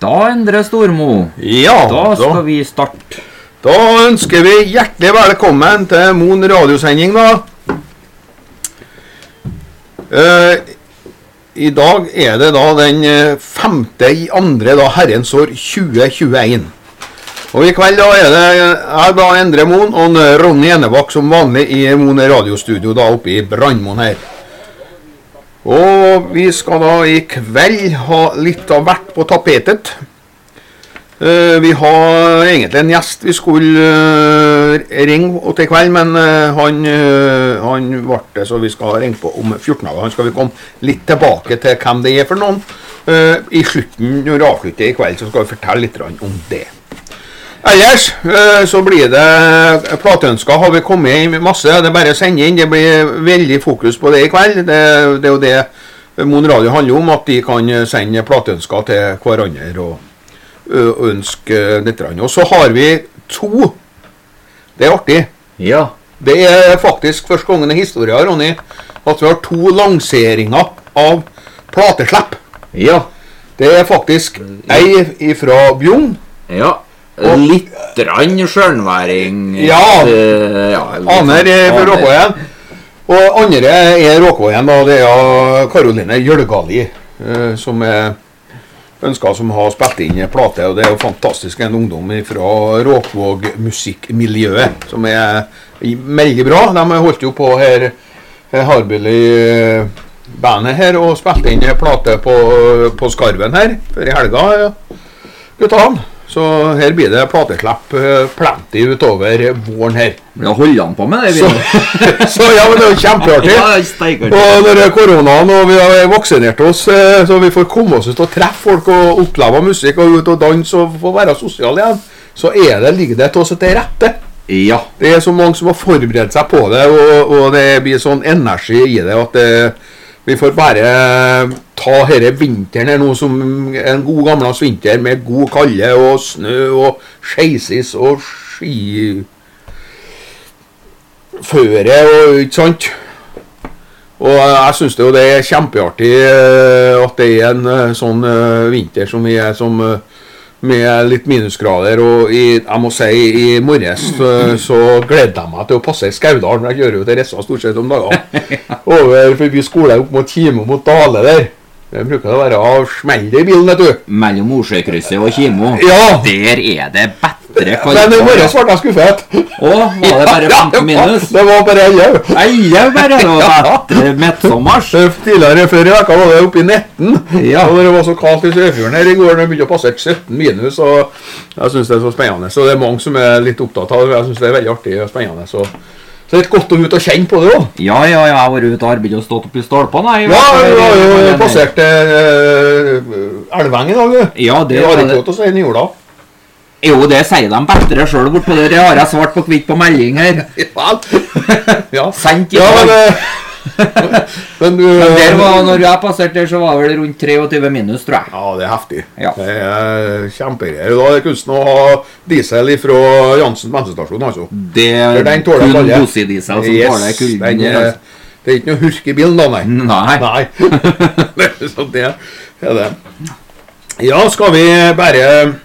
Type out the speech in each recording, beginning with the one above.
Da, Endre Stormo, Ja, da skal vi starte. Da ønsker vi hjertelig velkommen til Mon radiosending da. I dag er det da den 5. i andre da herrens år 2021. Og i kveld da er det jeg da Endre Mon og Ronny Enebakk som vanlig i Mon radiostudio da oppe i Brandmoen her. Og vi skal da i kveld ha litt av hvert på tapetet. Vi har egentlig en gjest vi skulle ringe til kveld, men han ble det, så vi skal ringe på om 14 dager. Han skal vi komme litt tilbake til hvem det er for noen. I slutten, når vi avslutter i kveld, så skal vi fortelle litt om det. Ellers så blir det plateønsker, har vi kommet inn masse, det er bare å sende inn, det blir veldig fokus på det i kveld. Det er jo det Mon Radio handler om, at de kan sende plateønsker til hverandre og ønske litt. Og så har vi to, det er artig. Ja. Det er faktisk første gangen i historien, Ronny, at vi har to lanseringer av plateslepp. Ja. Det er faktisk ei fra Bjugn. Ja. Litt skjønnværing. Ja, Aner er fra Råkvågen. Og andre er Råkvågen, da. Det er Karoline Jølgali, som er ønsker som har spilt inn plate, og det er jo fantastisk en ungdom fra Råkvåg musikkmiljøet, som er veldig bra. De holdt jo på her, Harbyl i bandet her, og spilte inn plate på Skarven her, før i helga, guttene. Så her blir det plateslepp plenty utover våren her. Ja, holder han på med det? Så ja, men det er jo kjempeartig. Og når det er koronaen og vi har vaksinert oss, så vi får komme oss ut og treffe folk og oppleve musikk og ut og danse og få være sosial igjen, så ligger det til oss til rette. Ja. Det er så mange som har forberedt seg på det, og det blir sånn energi i det, at vi får bare ta denne vinteren her nå som en god gammeldags vinter med god kalde og snø og skeisis og skiføre og ikke sant. Og jeg synes det er kjempeartig at det er en sånn vinter som vi er som med litt minusgrader, og jeg må si i morges så gleder jeg meg til å passe i Skaudalen. Jeg gjør jo det resten stort sett om dagen over forbi skole opp mot Kimo mot Dale der. Det bruker å være av smelde i bilen, vet du. Mellom Osjøkrysset og Kimo. Ja. Der er det bedre kaldt. Men i morges ble jeg skuffet. Var det bare 15 minus? Det var bare elv. Elv bare, bedre midtsommers. Tidligere før i veka var det oppe i 19. Ja. Og det var så kaldt i Sørfjorden her i går, når det begynte å passe 17 minus, og jeg synes det er så spennende. Så det er mange som er litt opptatt av det, jeg synes det er veldig artig og spennende, så det er litt godt å ut og kjenne på det også. Ja, jeg har vært ute og arbeidet og stått opp i stolpene. Ja, vi har jo passert Elveng i dag. Ja, det har ikke godt å si i jorda. Jo, det sier de bedre selv bort på det. Det har jeg svart på kvitt på melding her. Ja. Sendt i dag. Men der var, når jeg passerte der, så var det vel rundt 23 minus, tror jeg. Ja, det er heftig. Ja. Det er kjempegreier. Da er det kunsten å ha diesel fra Jansen bensinstasjon, altså. Det er kun Bossi-diesel som tåler kulden. Det er ikke noe hurk i bilen da, nei. Nei. Så det er det. Ja, skal vi bare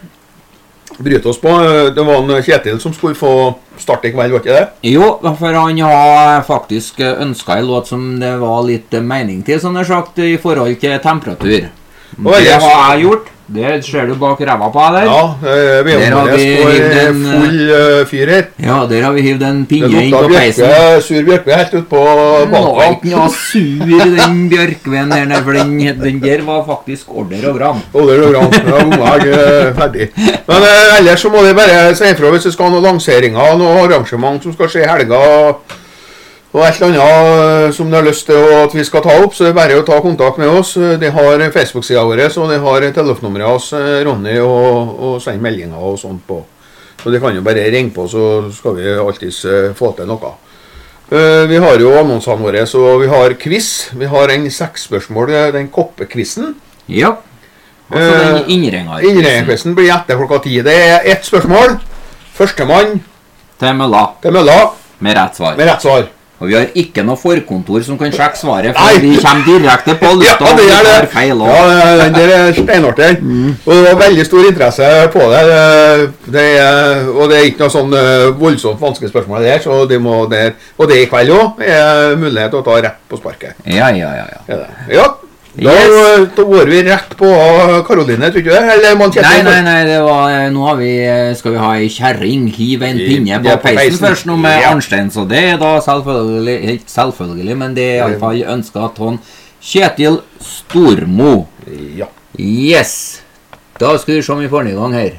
bryte oss på. Det var en Kjetil som skulle få starte i kveld, var ikke det? Jo, for han har faktisk ønsket en låt som det var litt mening til, som er sagt, i forhold til temperatur. Det har jeg gjort. Det ser du bak ræva på der. Ja, vi har en full fyr her. Ja, der har vi hivd en pinne inn på peisen. Sur bjørkve helt ut på banen. Det var ikke noe sur den bjørkven der, for den der var faktisk order og gran. Order og gran, ja, jeg ferdig. Men ellers så må de bare si ifra hvis det skal ha noen lanseringer, noen arrangement som skal skje i helga, og et eller annet som de har lyst til at vi skal ta opp, så det er bare å ta kontakt med oss. De har Facebook-siden våre, så de har telefonnummeret hos Ronny og sende meldinger og sånt på. Så de kan jo bare ringe på, så skal vi alltid få til noe. Vi har jo annonsene våre, så vi har quiz. Vi har en 6 spørsmål, den koppekvissen. Ja, altså den innringerquissen blir etter klokka 10. Det er ett spørsmål. Førstemann til mølla. Med rett svar. Og vi har ikke noe forkontor som kan sjekke svaret, for vi kommer direkte på lufta. Ja, det er det. Feil ja, den der er steinartig. Og det var veldig stor interesse på det. Og det er ikke noe sånn voldsomt vanskelig spørsmål der, så det må der. Og det i kveld også er mulighet til å ta rett på sparket. Ja. Ja. Da går vi rett på Karoline, tror du det? Eller nei, det var, nå har skal vi ha en kjerring, hive en pinne på peisen først, nå med Arnstein, så det er da selvfølgelig, men det er i alle fall ønsket at han Kjetil Stormo. Ja. Yes! Da skal vi se om vi får den i gang her.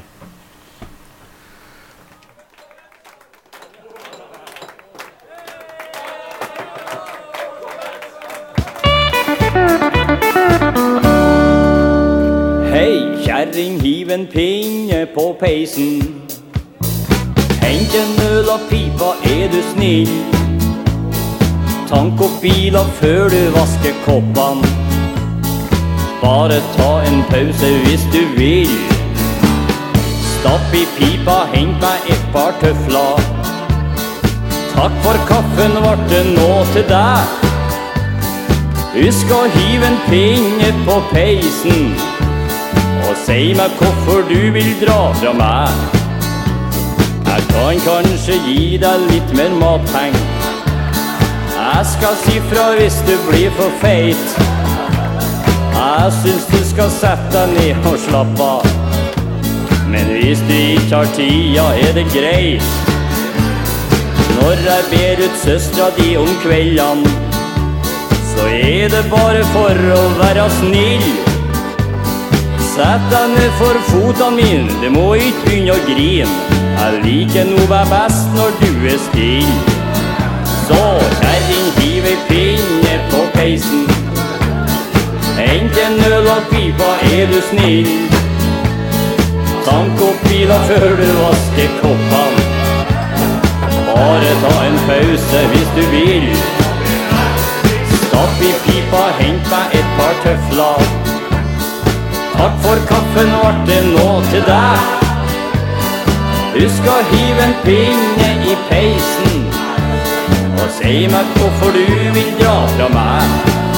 Kjerring, hiv en pinne på peisen. Hent en øl og pipa, er du snill. Tank opp bilen før du vasker koppene. Bare ta en pause hvis du vil. Stapp i pipa, hent meg et par tøfler. Takk for kaffen, vart det nå til deg. Husk å hive en pinne på peisen. Og si meg hvorfor du vil dra fra meg. Jeg kan kanskje gi deg litt mer matpeng. Jeg skal si fra hvis du blir for feit. Jeg synes du skal sette deg ned og slappe av. Men hvis du ikke har tida, er det greit. Når jeg ber ut søstra di om kveldene, så er det bare for å være snill. Sett deg ned for fotene mine, det må ikke begynne å grine. Jeg liker noe best når du er still. Så kjerring, hiv ei pinne på peisen. Hent en øl og pipa, er du snill. Tank opp bilen før du vasker koppene. Bare ta en pause hvis du vil. Stapp i pipa, hent meg et par tøfler. Takk for kaffen, vart det nå til deg. Husk å hive en pinne i peisen. Og si meg hvorfor du vil dra fra meg.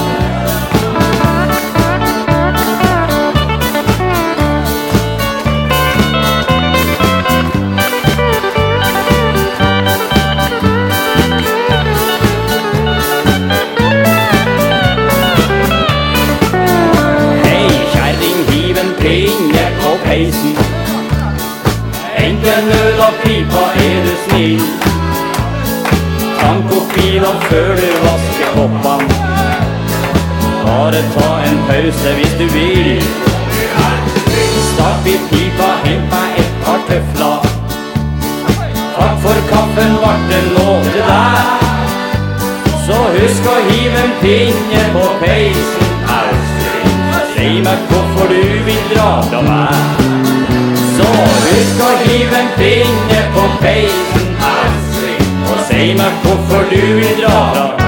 Pinne på peisen. Hent en øl og pipa, er du snill. Tank opp bilen før du vasker koppene. Bare ta en pause hvis du vil. Stapp i pipa, hent meg et par tøfler. Takk for kaffen, vart det nå til deg. Så husk å hive en pinne på peisen. Si meg hvorfor du vil dra fra meg. Så husk å hive en pinne på peisen. Og si meg hvorfor du vil dra fra meg.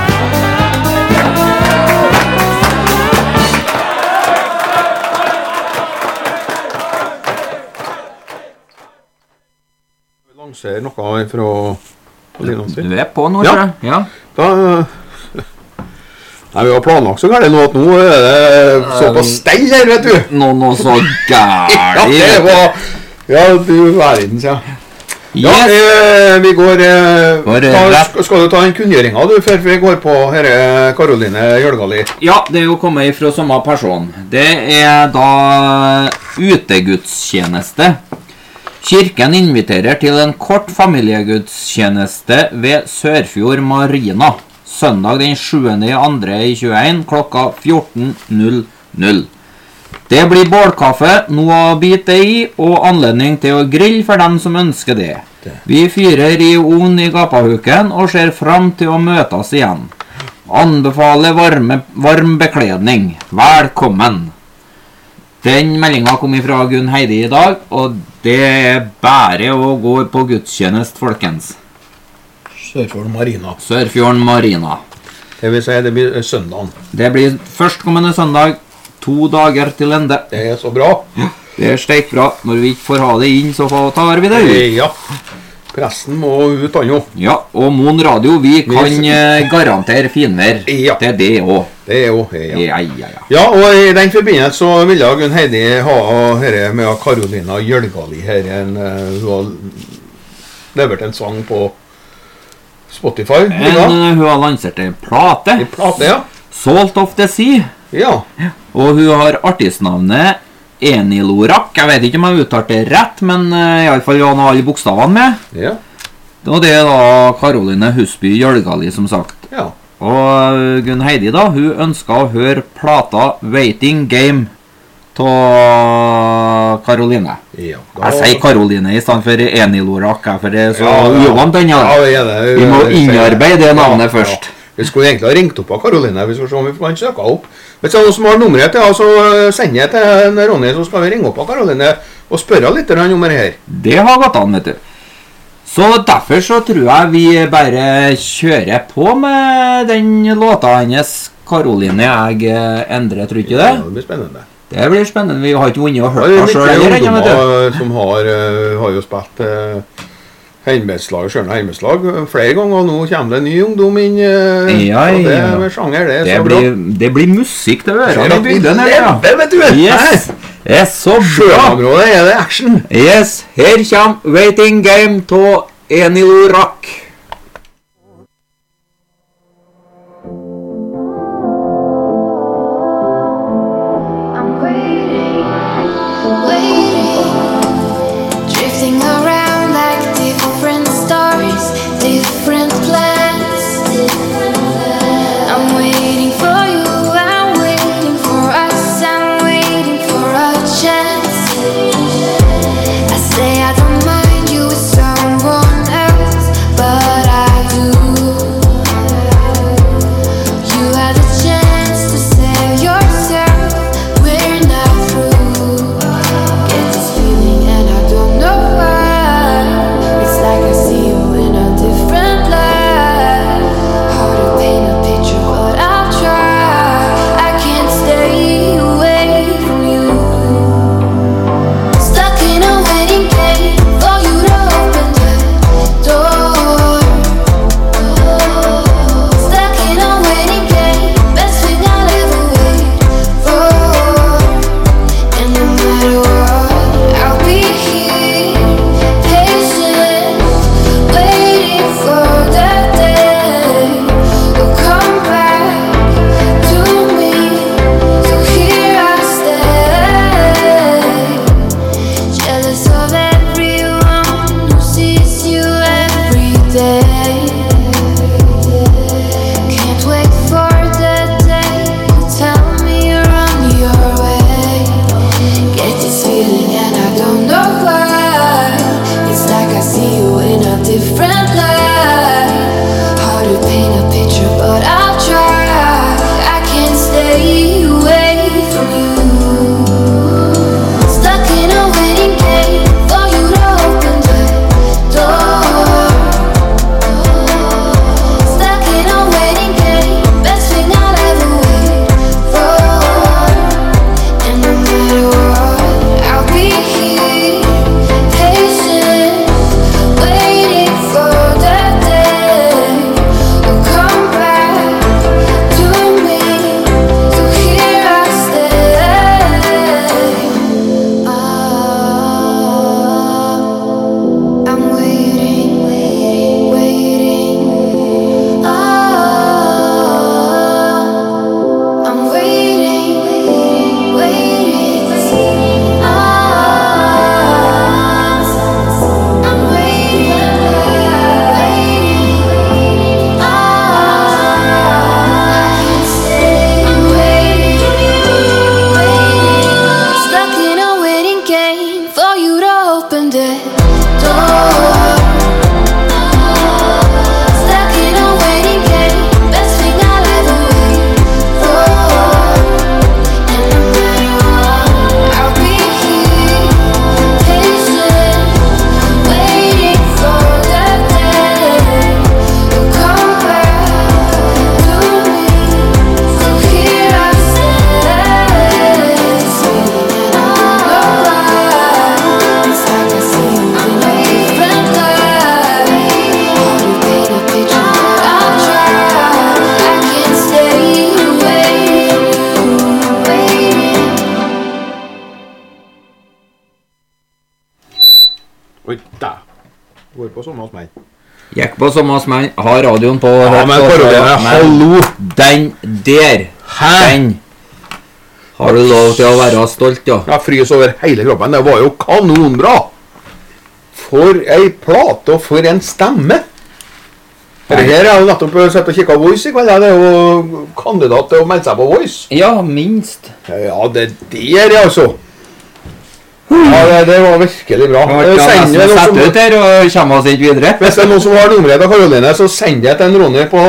Lanserer noe fra Lina si. Du er på nå, tror jeg. Ja. Da... Nei, vi har planlagt så gærlig nå at nå er det så på stell her, vet du. Nå så gærlig. Ja, det var... Ja, du verden, sier jeg. Ja, vi går... Skal du ta en kunngjøring av du, før vi går på her Karoline Jølgali? Ja, det er jo kommet fra samme person. Det er da utegudstjeneste. Kirken inviterer til en kort familiegudstjeneste ved Sørfjord Marina. Søndag den 7.2.21 klokka 14.00. Det blir bålkaffe, noe å bite i, og anledning til å grille for dem som ønsker det. Vi fyrer i ovn i gapahuken og ser fram til å møtes igjen. Anbefaler varm bekledning. Velkommen! Den meldingen kom fra Gunn Heidi i dag, og det er bare å gå på gudstjenest, folkens. Sørfjorden Marina. Sørfjorden Marina. Det vil si, det blir søndagen. Det blir førstkommende søndag, 2 dager til ende. Det er så bra. Ja, det er steik bra. Når vi ikke får ha det inn, så tar vi det ut. Ja. Presten må ut han jo. Ja, og Mon Radio, vi kan garantere finvær Ja. til det også. Det er jo, Ja. Ja, og i den forbindelse så ville Gunn Heidi ha her med Karolina Jølgali her. Hun har levert en sang på Spotify. Hun har lansert en plate. En plate, ja. Salt of the Sea. Ja. Og hun har artistnavnet Enilorak. Jeg vet ikke om jeg uttalte det rett, men i alle fall han har alle bokstavene med. Ja. Og det er da Karoline Husby Jølgali, som sagt. Ja. Og Gunn Heidi da, hun ønsket å høre plata Waiting Game av Karoline. Ja. Jeg sier Karoline i stedet for Enilorak, for det er så Ja. uvant den. Ja, det er det. Vi må innarbeide det navnet først. Vi skulle egentlig ha ringt opp av Karoline. Vi skal se om vi kan søke opp. Hvis det er noen som har nummeret til, så send det til Ronny, så skal vi ringe opp av Karoline og spørre litt om det her. Det har gått an, vet du. Så derfor så tror jeg vi bare kjører på med den låta hennes, Karoline, jeg endrer, tror ikke det? Ja, det blir spennende. Det blir spennende. Vi har ikke vunnet og hørt Det oss selv. er mye ungdommer som har jo spilt heimeslag, Skjørna heimeslag flere ganger, og nå kommer det ny ungdom inn. Og det med sjanger, det er så bra. Det blir musikk til ørene i bygden her, ja. Vet du! Yes, det er så bra. Sjøområdet er det action. Yes, her kommer Waiting Game til Enilorak. But går på sommersmell. Gikk på sommersmell, har radioen på. Ja, men Karoline, hallo! Den der, den har du lov til å være stolt, ja. Jeg frys over hele kroppen, det var jo kanonbra! For ei plate og for en stemme! Det her er jo nettopp sett og kikket Voice I kveld, det er jo kandidat til å melde seg på Voice. Ja, minst. Ja, det der altså. Ja, det var virkelig bra. Send det noen ut her og kommer oss ikke videre. Hvis det er noen som har nummeret til Karoline, så send det til en Ronny på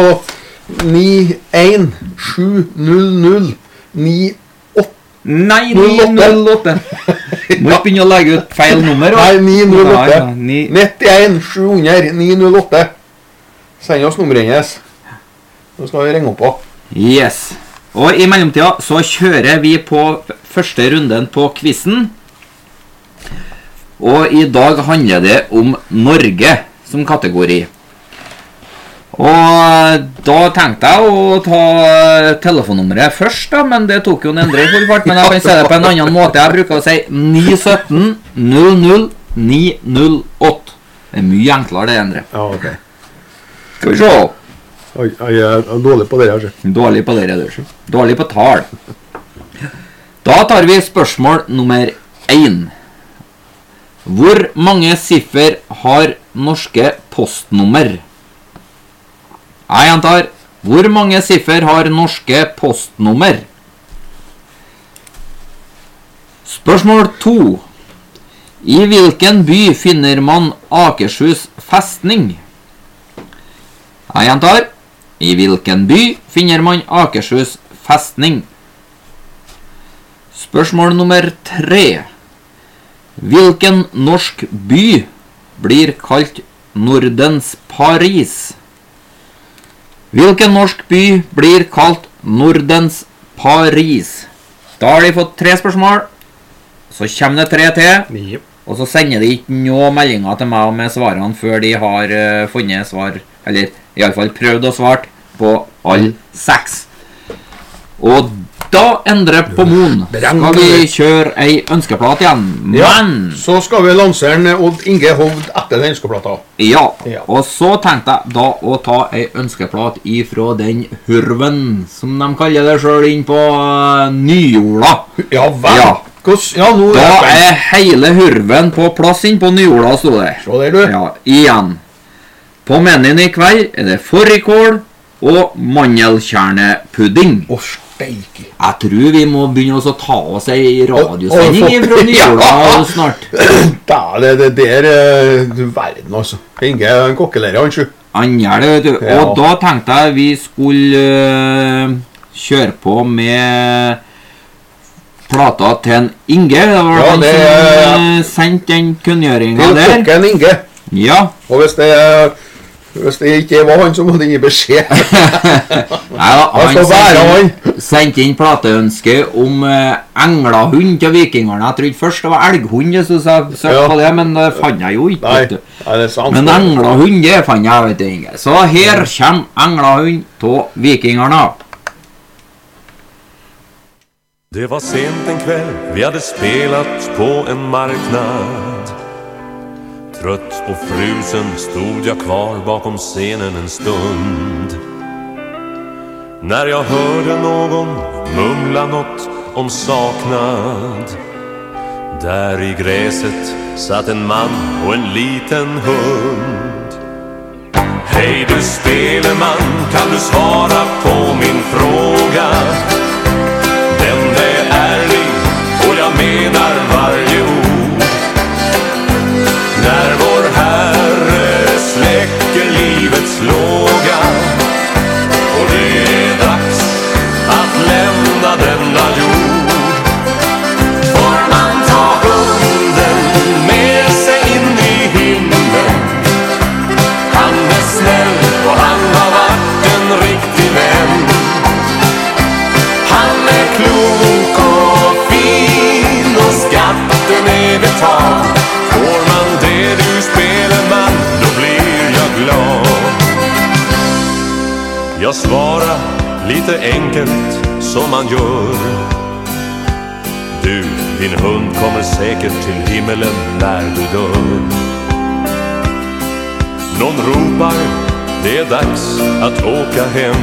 9170098. Nei, 908. Må ikke begynne å legge ut feil nummer. Nei, 908. 91 700 908. Send oss nummeret hennes. Nå skal vi ringe opp på. Yes. Og I mellomtida så kjører vi på første runden på quizen. Og I dag handler det om Norge som kategori. Og da tenkte jeg å ta telefonnummeret først da, men det tok jo en endre I full fart, men jeg kan si det på en annen måte. Jeg bruker å si 917 00 908. Det er mye enklere det endre. Ja, ok. Skal vi se. Jeg er dårlig på det her. Dårlig på det, dårlig på tal. Da tar vi spørsmål nummer 1. Hvor mange siffer har norske postnummer? Jeg gjentar. Hvor mange siffer har norske postnummer? Spørsmål 2. I hvilken by finner man Akershus festning? Jeg gjentar. I hvilken by finner man Akershus festning? Spørsmål nummer 3. Hvilken norsk by blir kalt Nordens Paris? Hvilken norsk by blir kalt Nordens Paris? Da har de fått 3 spørsmål. Så kommer det 3 til. Yep. Og så sender de ikke noen meldinger til meg med svarene før de har funnet svar, eller I alle fall prøvd å svare på alle 6. Og da endrer på Moen. Skal vi kjøre ei ønskeplate igjen? Ja, Men så skal vi lansere en Odd Inge Hovd etter den ønskeplata. ja, og så tenkte jeg da å ta ei ønskeplate ifra den hurven, som de kaller det selv inn på Nyjorda. Ja, vel. Ja. Ja, nå Da hele hurven på plass inn på Nyjorda, stod det. Så der, du. Ja, igjen. På menyen I kveld det fårikål og mandelkjernepudding. Steike. Jeg tror vi må begynne å ta oss ei radiosending fra Nyjorda snart. Da, det der verden, altså. Inge er en kokkelærer, han sju. Han gjør det, vet du. Ja. Og da tenkte jeg vi skulle kjøre på med plata til en Inge. Det var Ja, han det som sendte den kunngjøringen Til der. kokken Inge. Ja. Og hvis det ikke var han, så må det gi beskjed. Nei, da, Han skal være han. sendte inn plateønske om englahund til vikingerne. Jeg trodde først det var elghund, så jeg søkte på det, men det fant jeg jo ikke. Nei, vet du. nei, det er sant. Men englahund, det fant jeg, vet du, Inge. Så her kommer englahund til vikingerne. Det var sent en kväll, vi hade spelat på en marknad. Trött och frusen stod jag kvar bakom scenen en stund. När jag hörde någon mumla något om saknad. Där I gräset satt en man och en liten hund. Hej du speleman, kan du svara på min fråga? Den är ärlig och jag menar varje ord. När vår Herre släcker livets låga och det är dags att lämna denna jord, får man ta hunden med sig in I himlen. Han är snäll och han har varit en riktig vän. Han är klok och fin och skatten är betald. Får man det du speleman, då blir jag glad. Jag svarar lite enkelt som man gör. Du, din hund kommer säkert till himmelen när du dör. Någon ropar, det är dags att åka hem.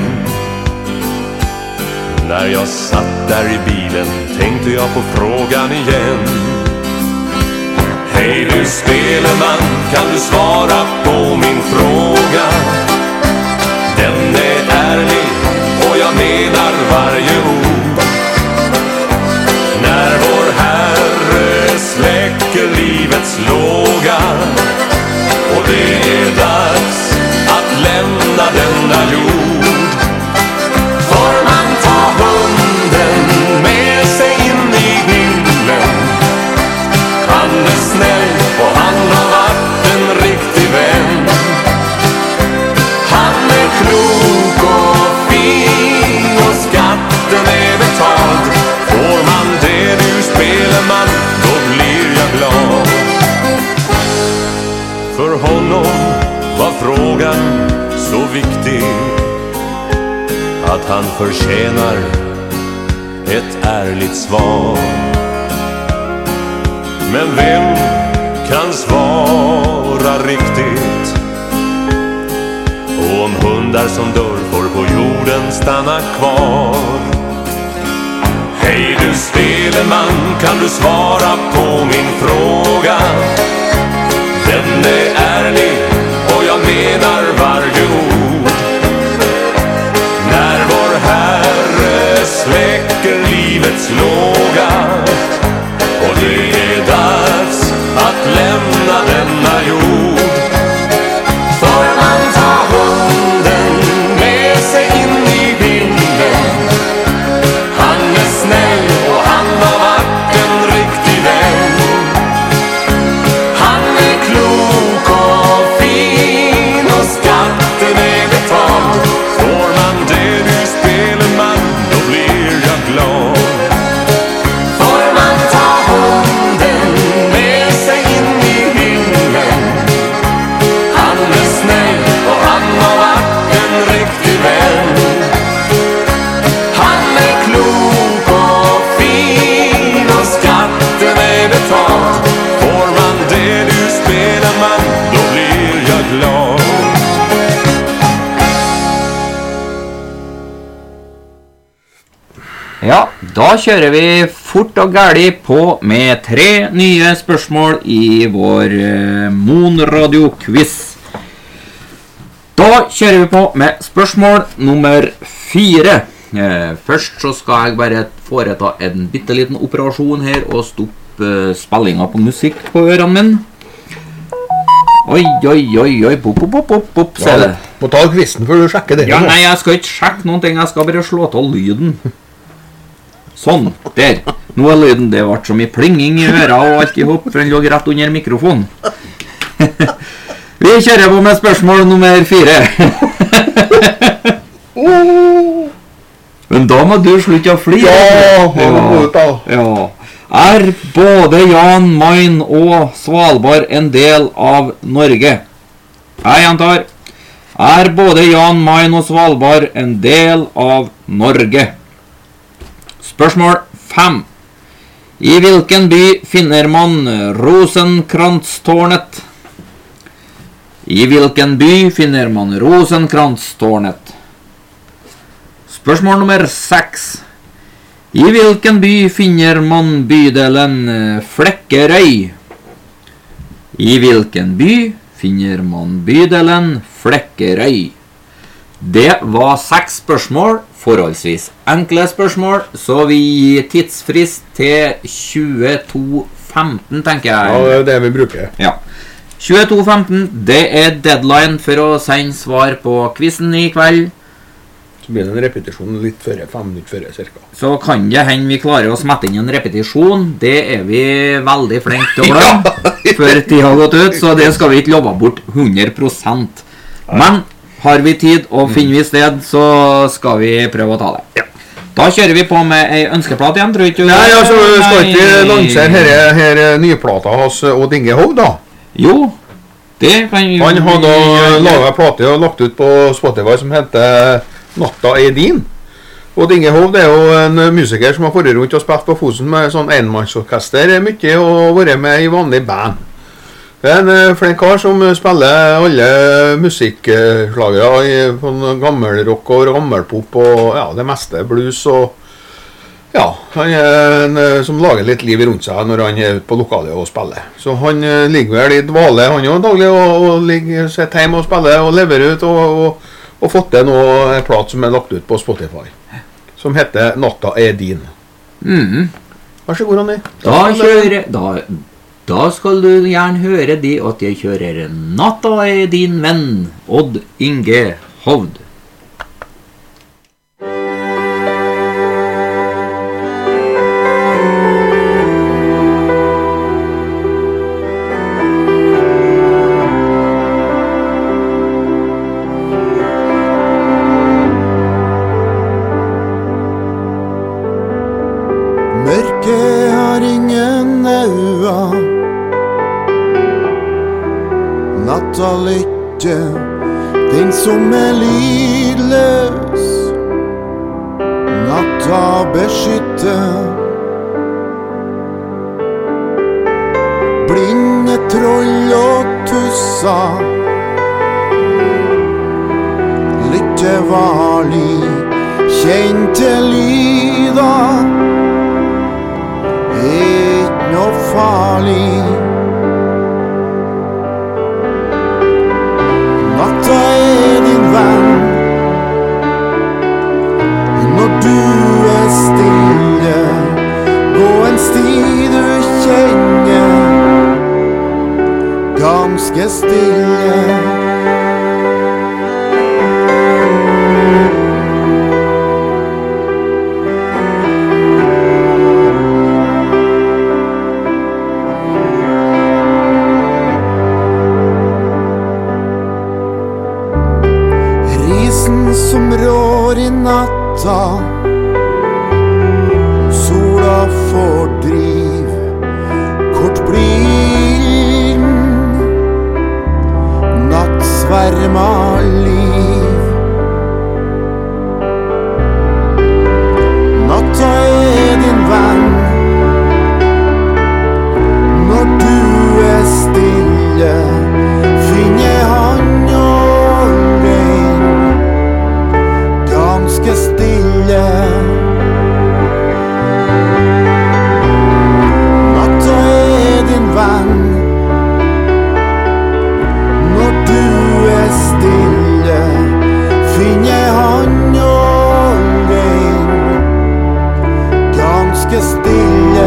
När jag satt där i bilen tänkte jag på frågan igen. Hej du speleman, kan du svara på min fråga? Den är ärlig och jag menar varje ord. När vår Herre släcker livets låga och det är dags att lämna denna jord, får man ta hunden med sig in i himlen. Han är snäll och han har varit en riktig vän. Han är klok och fin och skatten är betald. Får man det du speleman, då blir jag glad. För honom var frågan så viktig att han förtjänar ett ärligt svar. Men vem kan svara riktigt? Och om hundar som dör får på jorden stanna kvar? Hej du speleman, kan du svara på min fråga? Den är ärlig och jag menar varje ord. När vår Herre släcker livets låga och det är dags att lämna denna jord, får man ta hunden med sig in i himlen. Han är snäll och han har varit en riktig vän. Han är klok och fin och skatten är betald. Får man det du speleman, då blir jag glad. Får man ta hunden med sig in i himlen. Han är snäll och han har varit en riktig vän. Han är klok och fin och skatten är betald. Får man det du speleman, då blir jag glad. Ja, da kjører vi fort og gærlig på med 3 nye spørsmål i vår Moon Radio Quiz. Da kjører vi på med spørsmål nummer 4. Først så skal jeg bare foreta en bitteliten operasjon her og stoppe spillingen på musikk på ørene mine. Oi, oi, oi, oi, pop, pop, pop, pop, ser det. Må ta kvisten før du sjekker det. Ja, nei, jeg skal ikke sjekke noen ting, jeg skal bare slå til lyden. Sånn, der. Nå er lyden, det ble så mye plinging i øra og alt i hopp, for den lå rett under mikrofonen. Vi kjører på med spørsmål nummer 4. Men da må du slutte å flire. Ja. Er både Jan Mayen og Svalbard en del av Norge? Jeg gjentar. Er både Jan Mayen og Svalbard en del av Norge? Spørsmål 5. I hvilken by finner man Rosenkrantz-tårnet? I hvilken by finner man Rosenkrantz-tårnet? Spørsmål nummer 6. I hvilken by finner man bydelen Flekkerøy? I hvilken by finner man bydelen Flekkerøy? Det var 6 spørsmål, forholdsvis enkle spørsmål, så vi gir tidsfrist til 22.15, tenker jeg. Ja, det er det vi bruker. Ja. 22.15, det er deadline for å sende svar på quizen i kveld. Så blir det en repetisjon litt før, 5 minutter før cirka. Så kan det hende vi klarer å smette inn en repetisjon. Det er vi veldig flinke til å glemme før tiden har gått ut, så det skal vi ikke love bort 100%. Men har vi tid og finner vi sted, så skal vi prøve å ta det. Ja. Da kjører vi på med en ønskeplat igjen, tror ikke du? Nei, altså, skal ikke lansere her nyplata hos Odd Inge Hov, da? Jo, det kan vi... Han har da laget en plate og lagt ut på Spotify som heter Natta er din. Odd Inge Hov, det er jo en musiker som har vært rundt og spilt på Fosen med sånn enmannsorkester mye og vært med i vanlig band. Det en flink kar som spiller alle musikkslagere på gammelrock og gammelpop og ja, det meste blues og ja, han en som lager litt liv rundt seg når han ute på lokalet og spiller. Så han ligger vel i dvale, han jo daglig, og ligger sitt hjemme og spiller og lever ut og fått til nå en plat som lagt ut på Spotify, som heter Natta din. Vær så god, Ronny. Da skal du gjerne høre det at jeg kjører Natta din venn, Odd Inge Hovd. Den som lydløs, natta beskytte. Blinde troll og tussa, lytte varlig, kjente lyda, ikke noe farlig. Natta din venn, når du stille, gå en sti du kjenner, ganske stille. Som rår i natta, sola fordriv, kort blir nattsverma liv. Natta din venn, når du stille, finner han ganske stille. Natta din venn, når du stille, finner han alene, ganske stille.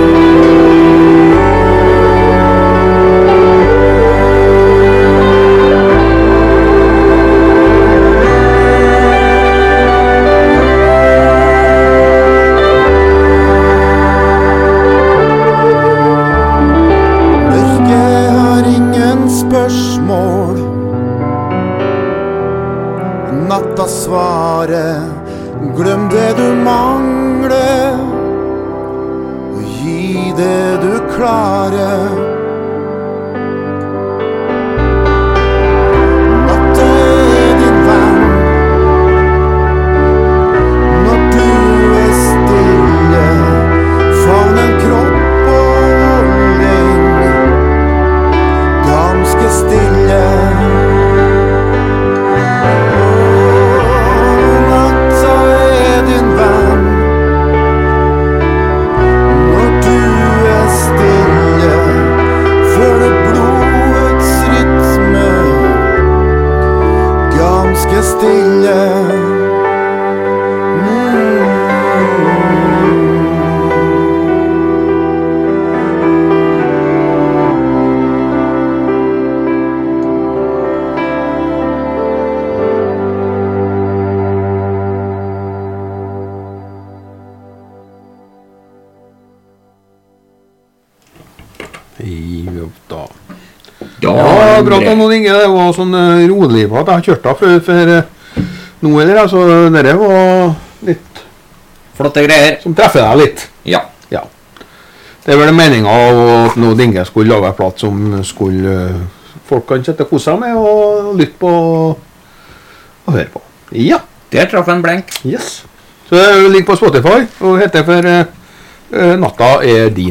Natta svaret, glem det du mangler, og gi det du klarer. Natta din venn, når du stille, favn en kropp og holdning, ganske stille. Stille. Ja, bra da noen Inge, det var sånn rolig på at jeg har kjørt da for nå eller, altså, det var litt flotte greier som treffer deg litt. Ja. Det er vel meningen av at nå Inge skulle lage en platt som skulle folk kan sette kosa med og lytte på og høre på. Ja. Der traff en blenk. Yes. Så det ligger på Spotify og heter for Natta din.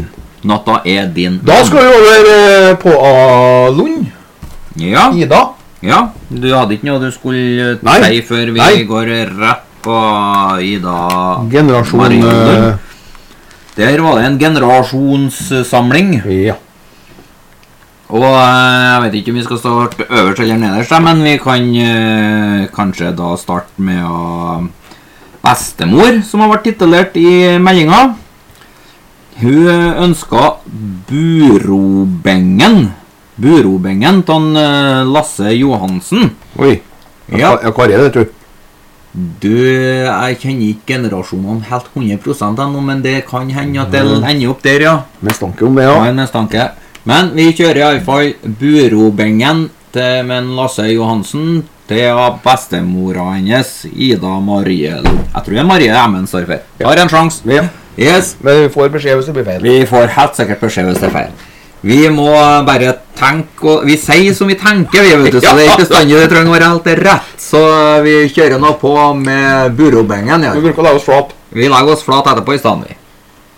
Natta er din. Da skal vi over på Lund. Ja. Ida. Ja, du hadde ikke noe du skulle Nei. si før vi Nei. går rett på Ida. Generasjon Marielund. Der var det en generasjonssamling. Ja. Og jeg vet ikke om vi skal starte øverst eller nederst, men vi kan kanskje da starte med bestemor, som har vært titulert i meldinga. Hun ønsket Burobengen. Burobengen til Lasse Johansen. Oi. Ja. Hva er det, tror du? Jeg kjenner ikke generasjonene helt 100% ennå, men det kan hende at det ender opp der, ja. Mistanke om det, ja. Ja, en mistanke. Men vi kjører i alle fall Burobengen til med Lasse Johansen til bestemora hennes, Ida Marie. Jeg tror det er Marie Emmen står for. Har en sjans. Ja. Yes. Men vi får beskjed hvis det blir feil. Vi får helt sikkert beskjed hvis det er feil. Vi må bare tenke, og vi sier som vi tenker, vi vet du, så det er ikke bestandig det trenger å være helt rett. Så vi kjører nå på med Burobengen, ja. Vi bruker å lage oss flat. Vi lager oss flat etterpå i stedet, vi.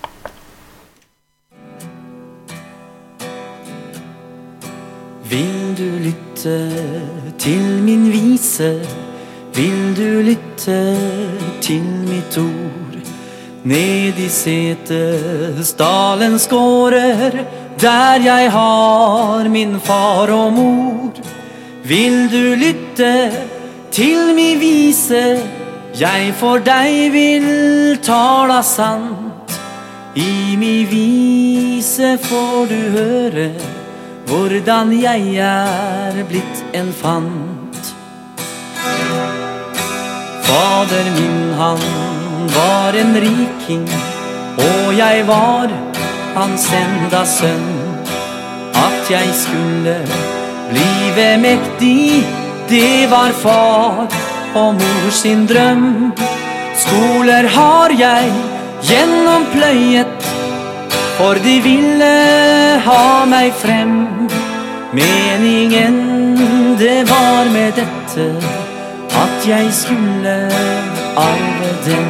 Vil du lytte til min vise? Vil du lytte til mitt ord? Ned i Setesdalens gårder, der jeg har min far og mor. Vil du lytte til min vise? Jeg for deg vil tala sant. I min vise får du høre hvordan jeg er blitt en fant. Fader min, han var en riking, og jeg var hans enda sønn. At jeg skulle blive mektig, det var far og mor sin drøm. Skoler har jeg gjennompløyet, for de ville ha meg frem. Meningen det var med dette, at jeg skulle arve dem.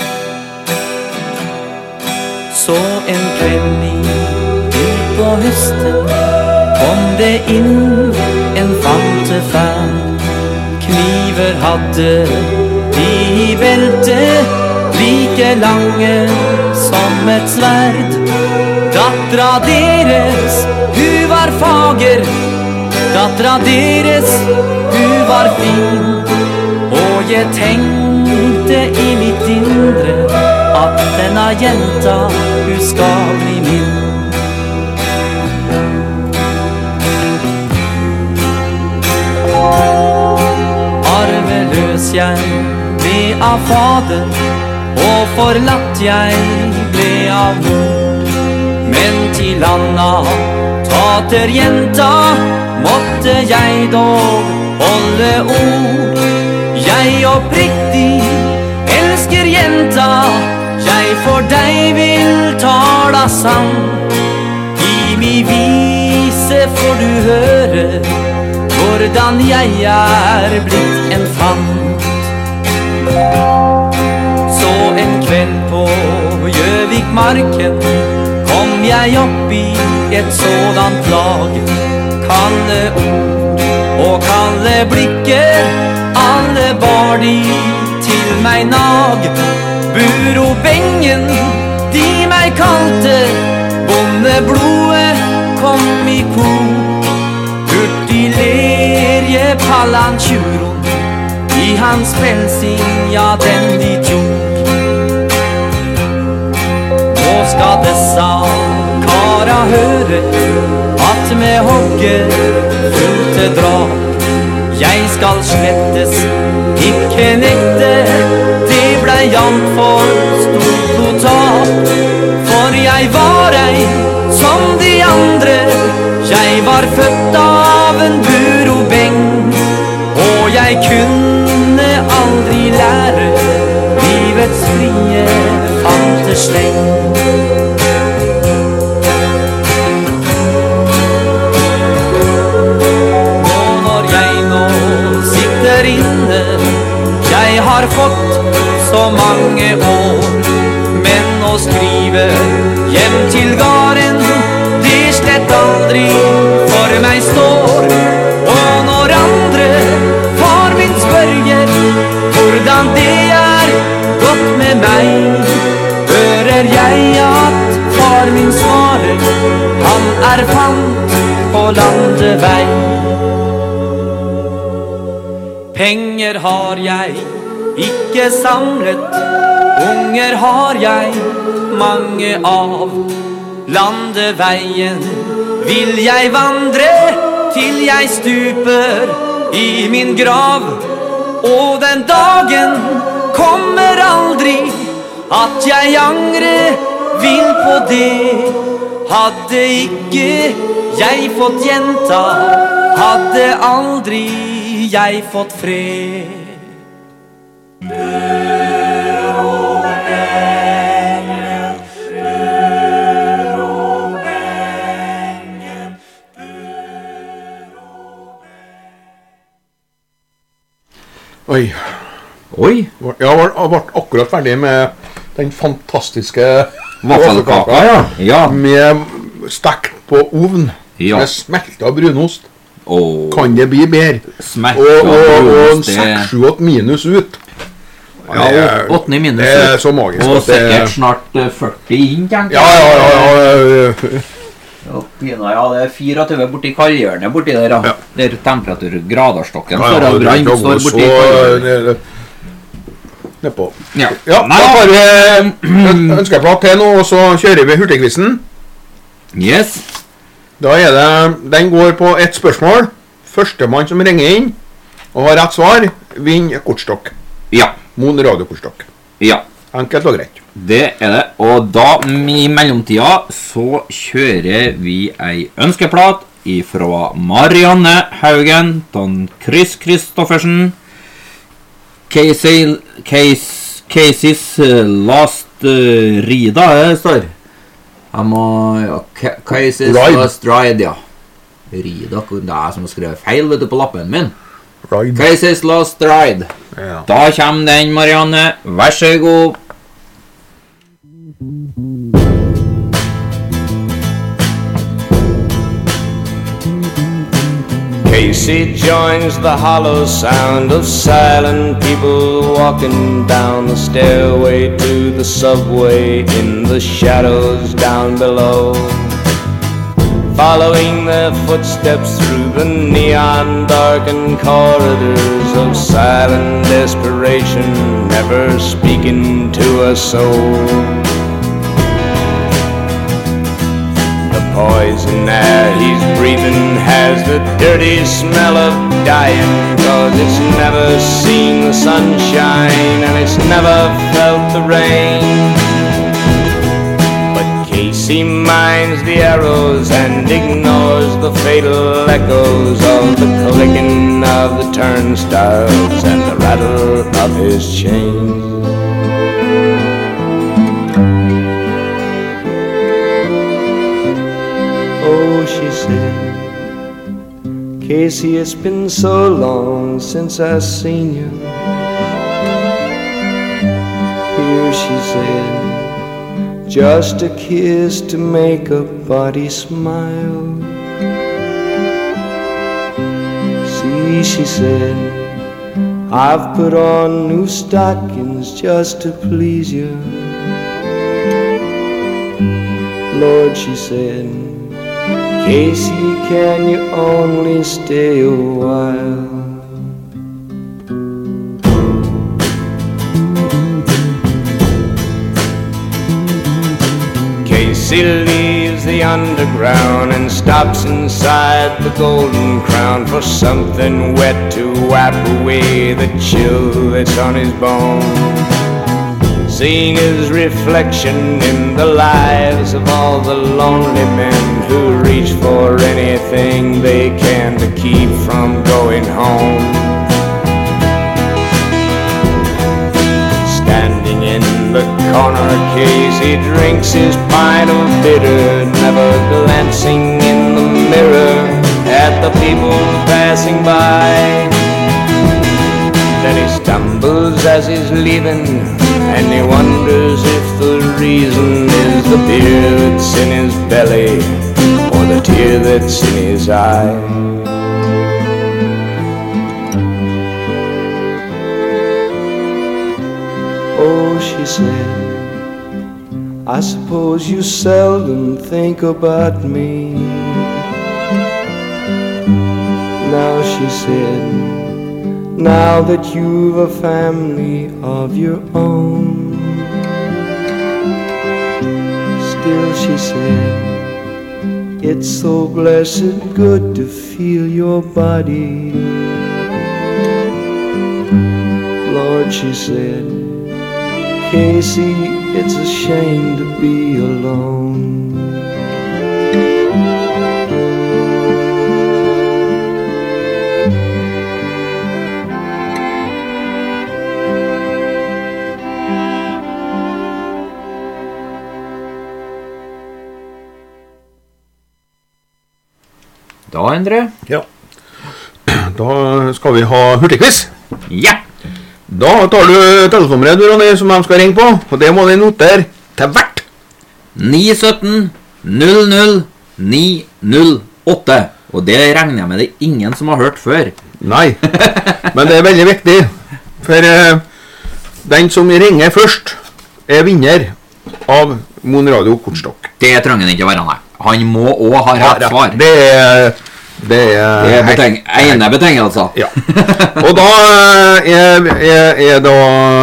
Så en kveld ut på høsten kom det inn en fantefan. Kniver hadde de i beltet, like lange som et sverd. Dattera deres, hun var fager, dattera deres, hun var fin. Og jeg tenkte i mitt indre at denne jenta, hun skal bli min. Arveløs jeg ble av fader, og forlatt jeg ble av mor. Men til Anna, tater jenta, måtte jeg dog holde ord. Jeg oppriktig elsker jenta, jeg for deg vil tala sant. I mi vise får du høre hvordan jeg er blitt en fant. Så en kveld på Gjøvikmarken kom jeg opp i et sådant lag. Kalde ord og kalde blikker, alle bar de til meg nag. Burobengen, de meg kalte, bondeblodet kom i kor. Hurtig ler jeg palanchuron, i hans pelsing, ja den de tok. Nå skal dessa kara høre, at med hogger fullt til drap. Jeg skal slettes, ikke nekte, det ble jant for stort totalt. For jeg var ei som de andre, jeg var født av en burobeng. Og jeg kunne aldri lære livets frie fantesleng. Inne, jeg har fått så mange år, men å skrive hjem til gården rett aldri for meg står. Og når andre far min spørger hvordan det gått med meg, hører jeg at far min svarer, han fant på landevei. Penger har jeg ikke samlet, unger har jeg mange av. Landeveien vil jeg vandre til jeg stuper i min grav. Og den dagen kommer aldri at jeg angrer vil på det. Hadde ikke jeg fått jenta, hadde aldri jeg fått fred. Oi. Oi. Jeg ble akkurat ferdig med den fantastiske Vaffelkaka, ja. Med stekt på ovn, ja. Med smeltet brunost. Kan det bli bedre? Smeltet brunost, og 6-7-8 minus ut. Ja, 8 minus ut. Det er så magisk. Og sikkert snart 40 inn, tenker jeg. Ja, det er 24 borti kaldhjørnet borti der, ja. Det er temperaturgraderstokken. Ja, står borti kaldhjørnet. Nedpå. Ja, da tar vi ønskeplatt til nå, og så kjører vi hurtigquizen. Yes. Da den går på ett spørsmål. Førstemann som ringer inn og har rett svar, vinner kortstokk. Ja. Mon radiokortstokk. Ja. Enkelt og greit. Det det, og da i mellomtida så kjører vi ei ønskeplat ifra Marianne Haugen, Don Chris Kristoffersen, Casey's Last Rida, det står. Jeg må, ja, Casey's Last Ride, ja. Rida, det som har skrevet feil, vet du, på lappen min. Ride. Casey's Last Ride. Ja. Da kommer den, Marianne. Vær så god. Casey joins the hollow sound of silent people walking down the stairway to the subway in the shadows down below. Following their footsteps through the neon-darkened corridors of silent desperation, never speaking to a soul. The poison air he's breathing has the dirty smell of dying, 'cause it's never seen the sunshine and it's never felt the rain. Casey minds the arrows and ignores the fatal echoes of the clicking of the turnstiles and the rattle of his chains. Oh, she said, Casey, it's been so long since I've seen you. Here, she said, just a kiss to make a body smile. See, she said, I've put on new stockings just to please you. Lord, she said, Casey, can you only stay a while? Casey leaves the underground and stops inside the Golden Crown for something wet to wipe away the chill that's on his bones. Seeing his reflection in the lives of all the lonely men who reach for anything they can to keep from going home. Standing in the corner, Casey drinks his pint of bitter, never glancing in the mirror at the people passing by. Then he stumbles as he's leaving, and he wonders if the reason is the beer that's in his belly or the tear that's in his eye. Oh, she said, I suppose you seldom think about me. Now she said, now that you've a family of your own. Still she said, it's so blessed good to feel your body. Lord, she said, Casey, it's a shame to be alone. Da, Endre? Ja. Da skal vi ha hurtigquiz. Ja! Da tar du telefonnummeret, Ronny, som de skal ringe på, og det må de notere til hvert. 917 00 908. Og det regner jeg med det er ingen som har hørt før. Nei, men det er veldig viktig, for den som ringer først er vinner av Mon Radio kortstokk. Det trenger han ikke være, nei. Han må også ha rett svar. Det er ene betingelser. Ja. Og da er da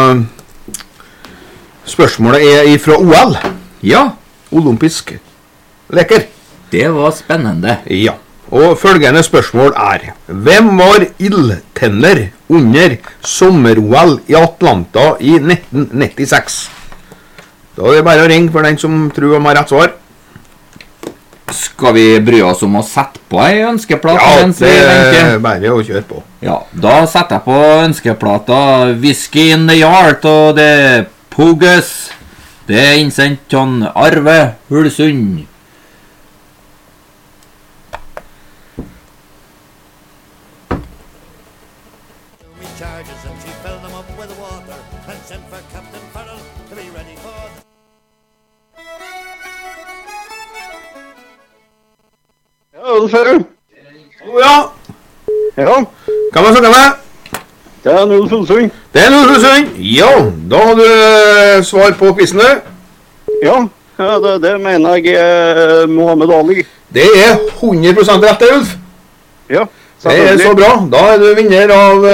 spørsmålet er ifra OL. Ja, Olympisk leker. det var spennende. Ja. Og følgende spørsmål er: hvem var ildtenner under sommer-OL i Atlanta i 1996? Da er det bare å ringe for den som tror han har rett svar. Skal vi bry oss om å sette på en ønskeplate? Ja, mens vi det venter? er bare å kjøre på. Ja, da setter jeg på ønskeplata Whiskey in the Yard, og det er Pogus. Det er innsendt til Arve Hulsund. Ulf, er du? Ja, Ja, kan man snakke med? det er Ulf Hulsund. Det er noe Hulsund. Ja, da har du svar på quizen du. Ja, det mener jeg er Mohammed Ali. Det er 100% rett det, Ulf. Ja, Det er så bra. Da er du vinner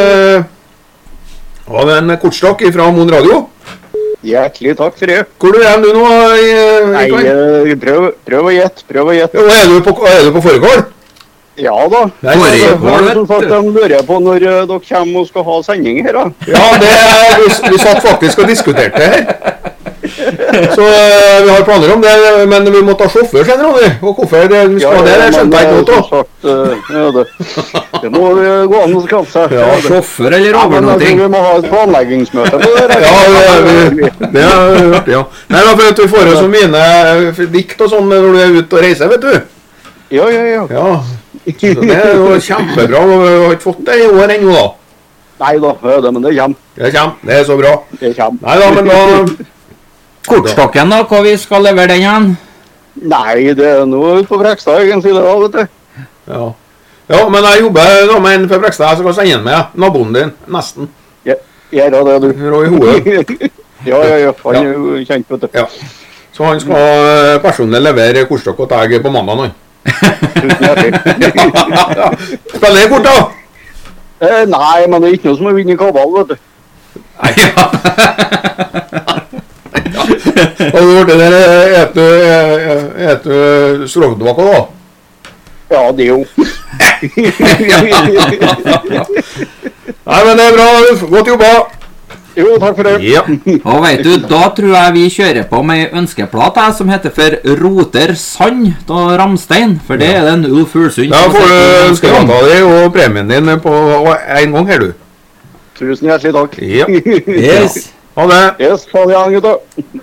av en kortstokk fra Mon Radio. Hjertelig takk for det. Hvor er du nå? Nei, prøv å gjette, Jo, er du på foregård? Ja da. Nei, Som sagt, de lurer på når dere kommer og skal ha sending her da. Ja, vi satt faktisk og diskuterte her. Så vi har planer om det, men vi må ta sjåfør senere, Ronny. Og hvorfor vi skal ha det, det skjønte jeg ikke noe av. Det må gå an å skaffe seg. Ja, sjåfør eller over noe ting. Vi må ha et planleggingsmøte på det. Ja, det har vi hørt, ja. Nei, da, for at vi får oss så mine dikt og sånn når du er ute og reiser, vet du. Ja. Ja, så det er jo kjempebra, og vi har ikke fått det i år ennå da. Nei da, men det kommer. Det er så bra. Det kommer. Nei da, men da... Kortstokken da, hva vi skal levere den igjen? Nei, det er noe på Brekstad egentlig det da, vet du. Ja, men jeg jobber da med en for Brekstad, så kan jeg sende den med naboen din, nesten. Gjør det, du. Rå i hodet. Ja, han er jo kjent, vet du. Ja. Så han skal personlig levere kortstokk og tag på mandag nå. Tusen hjertelig. Spiller jeg kort da? Nei, men det er ikke noe som å vinne i kabal, vet du. Og du hørte der, et du strogdvakka da? Ja, det er jo. Nei, men det er bra, godt jobba. Jo, takk for det. Ja. Og vet du, da tror jeg vi kjører på med en ønskeplate som heter for Roter Sand og Ramstein, for det er den Ulf Hulsund. Da får du ønskeplata di og premien din på en gang her, du. Tusen hjertelig takk. Ja. Yes. Ha det. Yes, ha det igjen, gutta.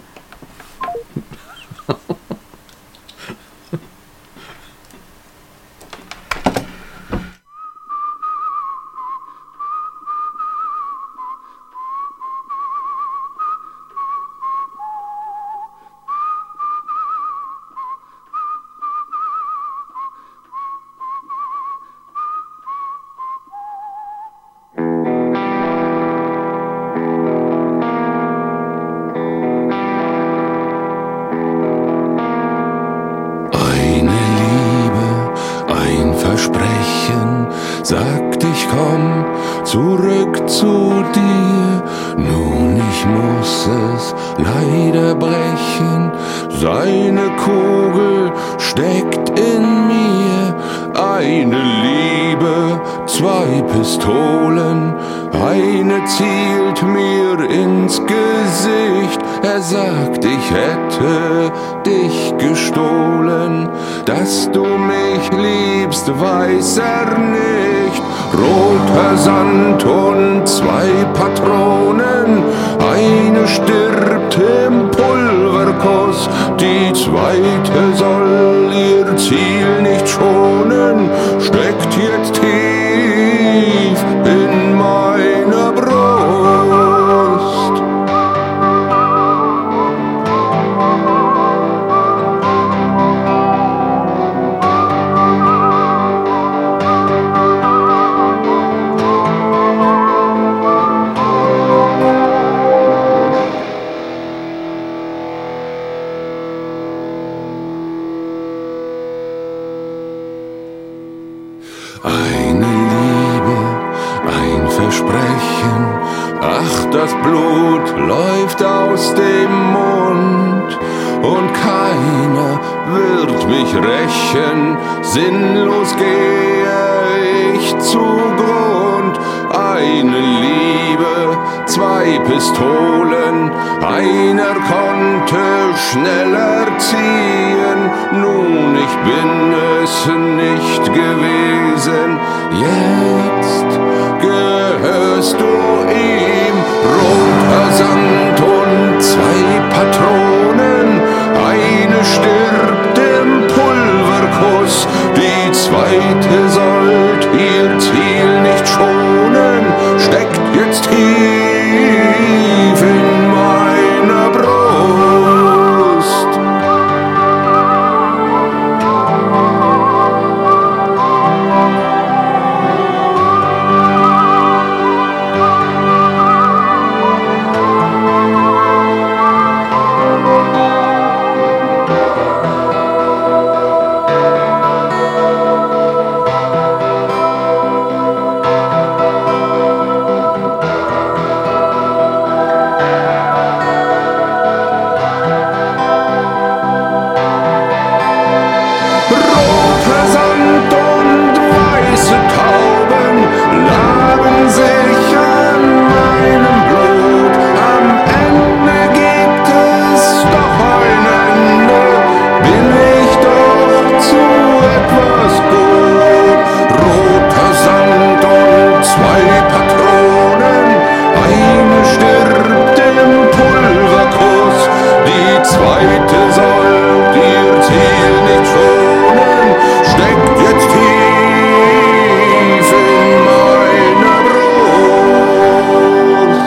zurück zu dir. Nun, ich muss es leider brechen, seine Kugel steckt in mir. Eine Liebe, 2 Pistolen, eine zielt mir ins Gesicht. Er sagt, ich hätte dich gestohlen, dass du mich liebst, weiß er nicht. Roter Sand und 2 Patronen, eine stirbt im Pulverkuss, die zweite soll ihr Ziel nicht schonen, steckt jetzt tief in meiner Brust. Eine Liebe, ein Versprechen, ach, das Blut läuft aus dem Mund und keiner wird mich rächen, sinnlos gehe ich zugrund. Eine Liebe, 2 Pistolen, einer konnte schneller ziehen, nun ich bin es nicht gewesen, jetzt gehörst du ihm. Roter Sand und 2 Patronen, eine stirbt im Pulverkuss, die zweite sollt ihr Ziel nicht schonen, steckt jetzt tief in meiner Brust. Roter Sand und weiße Tauben laben sich an meinem Blut. Am Ende gibt es doch ein Ende, bin ich doch zu etwas gut. Roter Sand und 2 Patronen, eine stirbt im Pulverkuss, die zweite soll ihr Ziel nicht schonen, steckt jetzt tief in meiner Brust.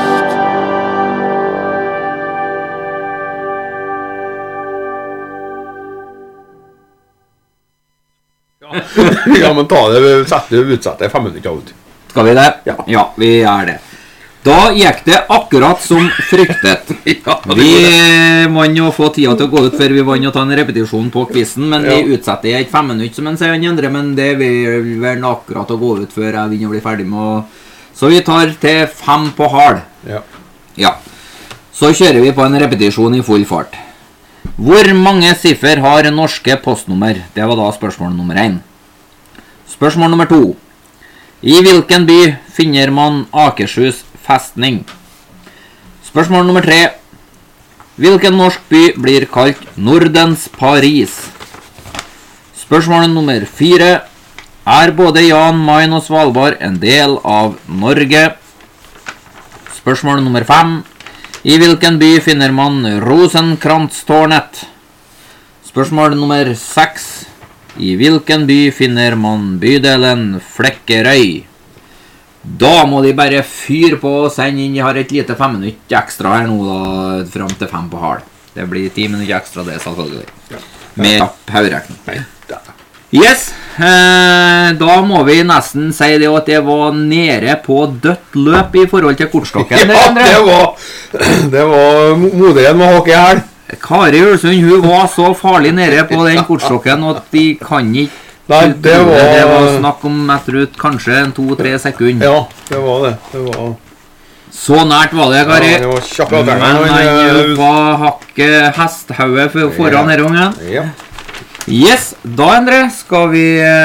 Ja, men ta det, utsatte 5 minutter ut. Skal vi det? Ja. Ja, vi gjør det. Da gikk det akkurat som fryktet. Vi vant å få tida til å gå ut før vi vant å ta en repetisjon på quizen, men vi utsetter ikke 5 minutter som en sier han andre, men det vil vel akkurat å gå ut før jeg begynner å bli ferdig med å... Så vi tar til 5 på hard. Ja. Ja. Så kjører vi på en repetisjon i full fart. Hvor mange siffer har norske postnummer? Det var da spørsmål nummer 1. Spørsmål nummer 2. I hvilken by finner man Akershus festning? Spørsmål nummer 3. Hvilken norsk by blir kalt Nordens Paris? Spørsmål nummer 4. Er både Jan Mayen og Svalbard en del av Norge? Spørsmål nummer 5. I hvilken by finner man Rosenkrantz-tårnet? Spørsmål nummer 6. I hvilken by finner man bydelen Flekkerøy? Da må de bare fyre på og sende inn. Jeg har et lite 5 minutter ekstra her nå da, frem til 5 på hard. Det blir 10 minutter ekstra det, selvfølgelig. Med paurekning. Yes, da må vi nesten si det at det var nede på dødt løp i forhold til kortstokken. Ja, det var moderen med håke her. Kari Ølsund, hun var så farlig nede på den kortstokken at de kan ikke Nei, det var snakk om etter ut kanskje 2-3 sekunder. Ja, det var det. Det var... Så nært var det, Kari. Ja, det var kjapt. Men han var hakket hesthauet foran her ungen. Ja. Yes, da, Endre, skal vi...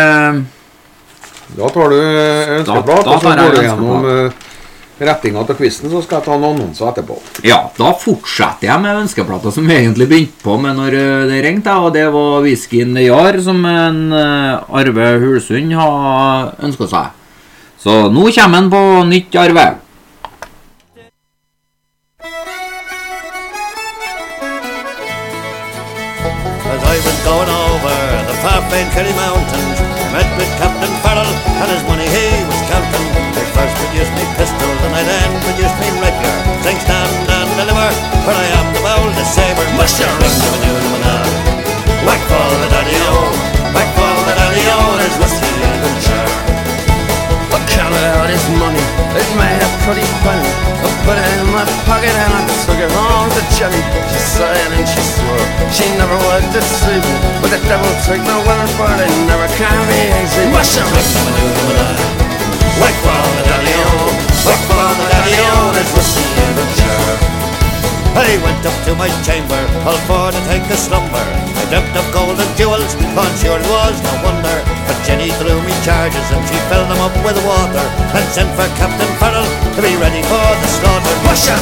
Da tar du ønskeprat, og så går du gjennom rettinga til kvisten, så skal jeg ta noen annonser etterpå. Ja, da fortsetter jeg med ønskeplater som vi egentlig begynte på med når det ringte, og det var whiskyen Jar som en Arve Hulsund har ønsket seg. Så nå kommer han på nytt, Arve. As I was going over the far famed Kerry Mountains, I met with Captain Farrell and his money he was counting. They first produced me pistols and I then produced me rapier. Sing, stand and deliver, for I am the boldest saber. Muster, ring the manuna, whack fall the daddy-o, whack fall the daddy-o, there's whiskey in the chair. I counted out his money, it made a pretty penny. I put it in my pocket and I took it home to Jenny. She sighed and she swore she never would deceive me, but the devil took no women for it never can be easy. What's your whack ball the daddy-o, whack ball the daddy-o, there's whiskey in the jar. I went up to my chamber, all for to take a slumber. I dreamt of gold and jewels, on sure it was no wonder. But Jenny threw me charges and she filled them up with water, and sent for Captain Farrell to be ready for the slaughter. What's your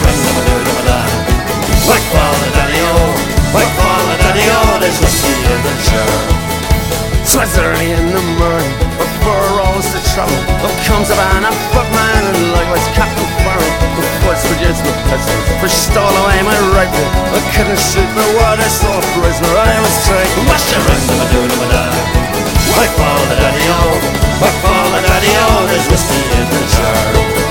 whack ball the daddy-o, whack ball the daddy-o, there's whiskey in the jar. So it's early in the morning, before I rose to trouble, up comes a band of footman and likewise Captain Farrell, who first produced my pistols, for she stole away my rifle. I couldn't shoot the water, so a prisoner I was taken. What's your whack ball the daddy-o, whack ball the daddy-o, there's whiskey in the jar.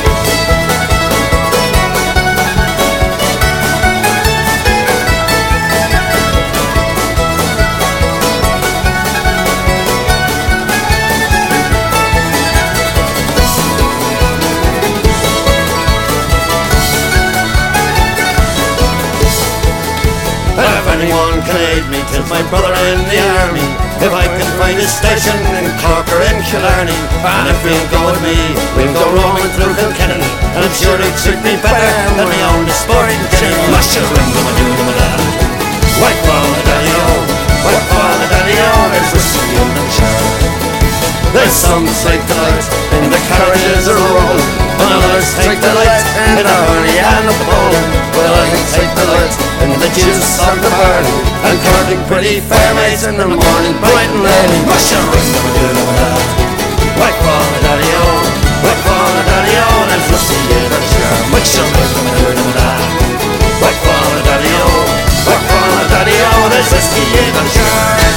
If anyone can aid me, 'tis my brother in the army. If I can find a station in Cork or in Killarney, and if you'll go with me, we'll go roaming through Kilkenny, and I'm sure they'd treat me better than my own sporting Jenny. Mush your ring, whack ball the daddy-o, whack ball the daddy-o, there's whiskey in the jar. There's some take delight in the carriages are rolling, and others take delight in the honey and the bowling. Well, I can take delight in the juice of the barley, and courting pretty fair maids in the morning bright and early. Mush your ring, whack ball the daddy-o, whack ball the daddy-o, there's whiskey in the jar. Mush your ring, whack ball the daddy-o, whack ball the daddy-o, there's whiskey in the jar.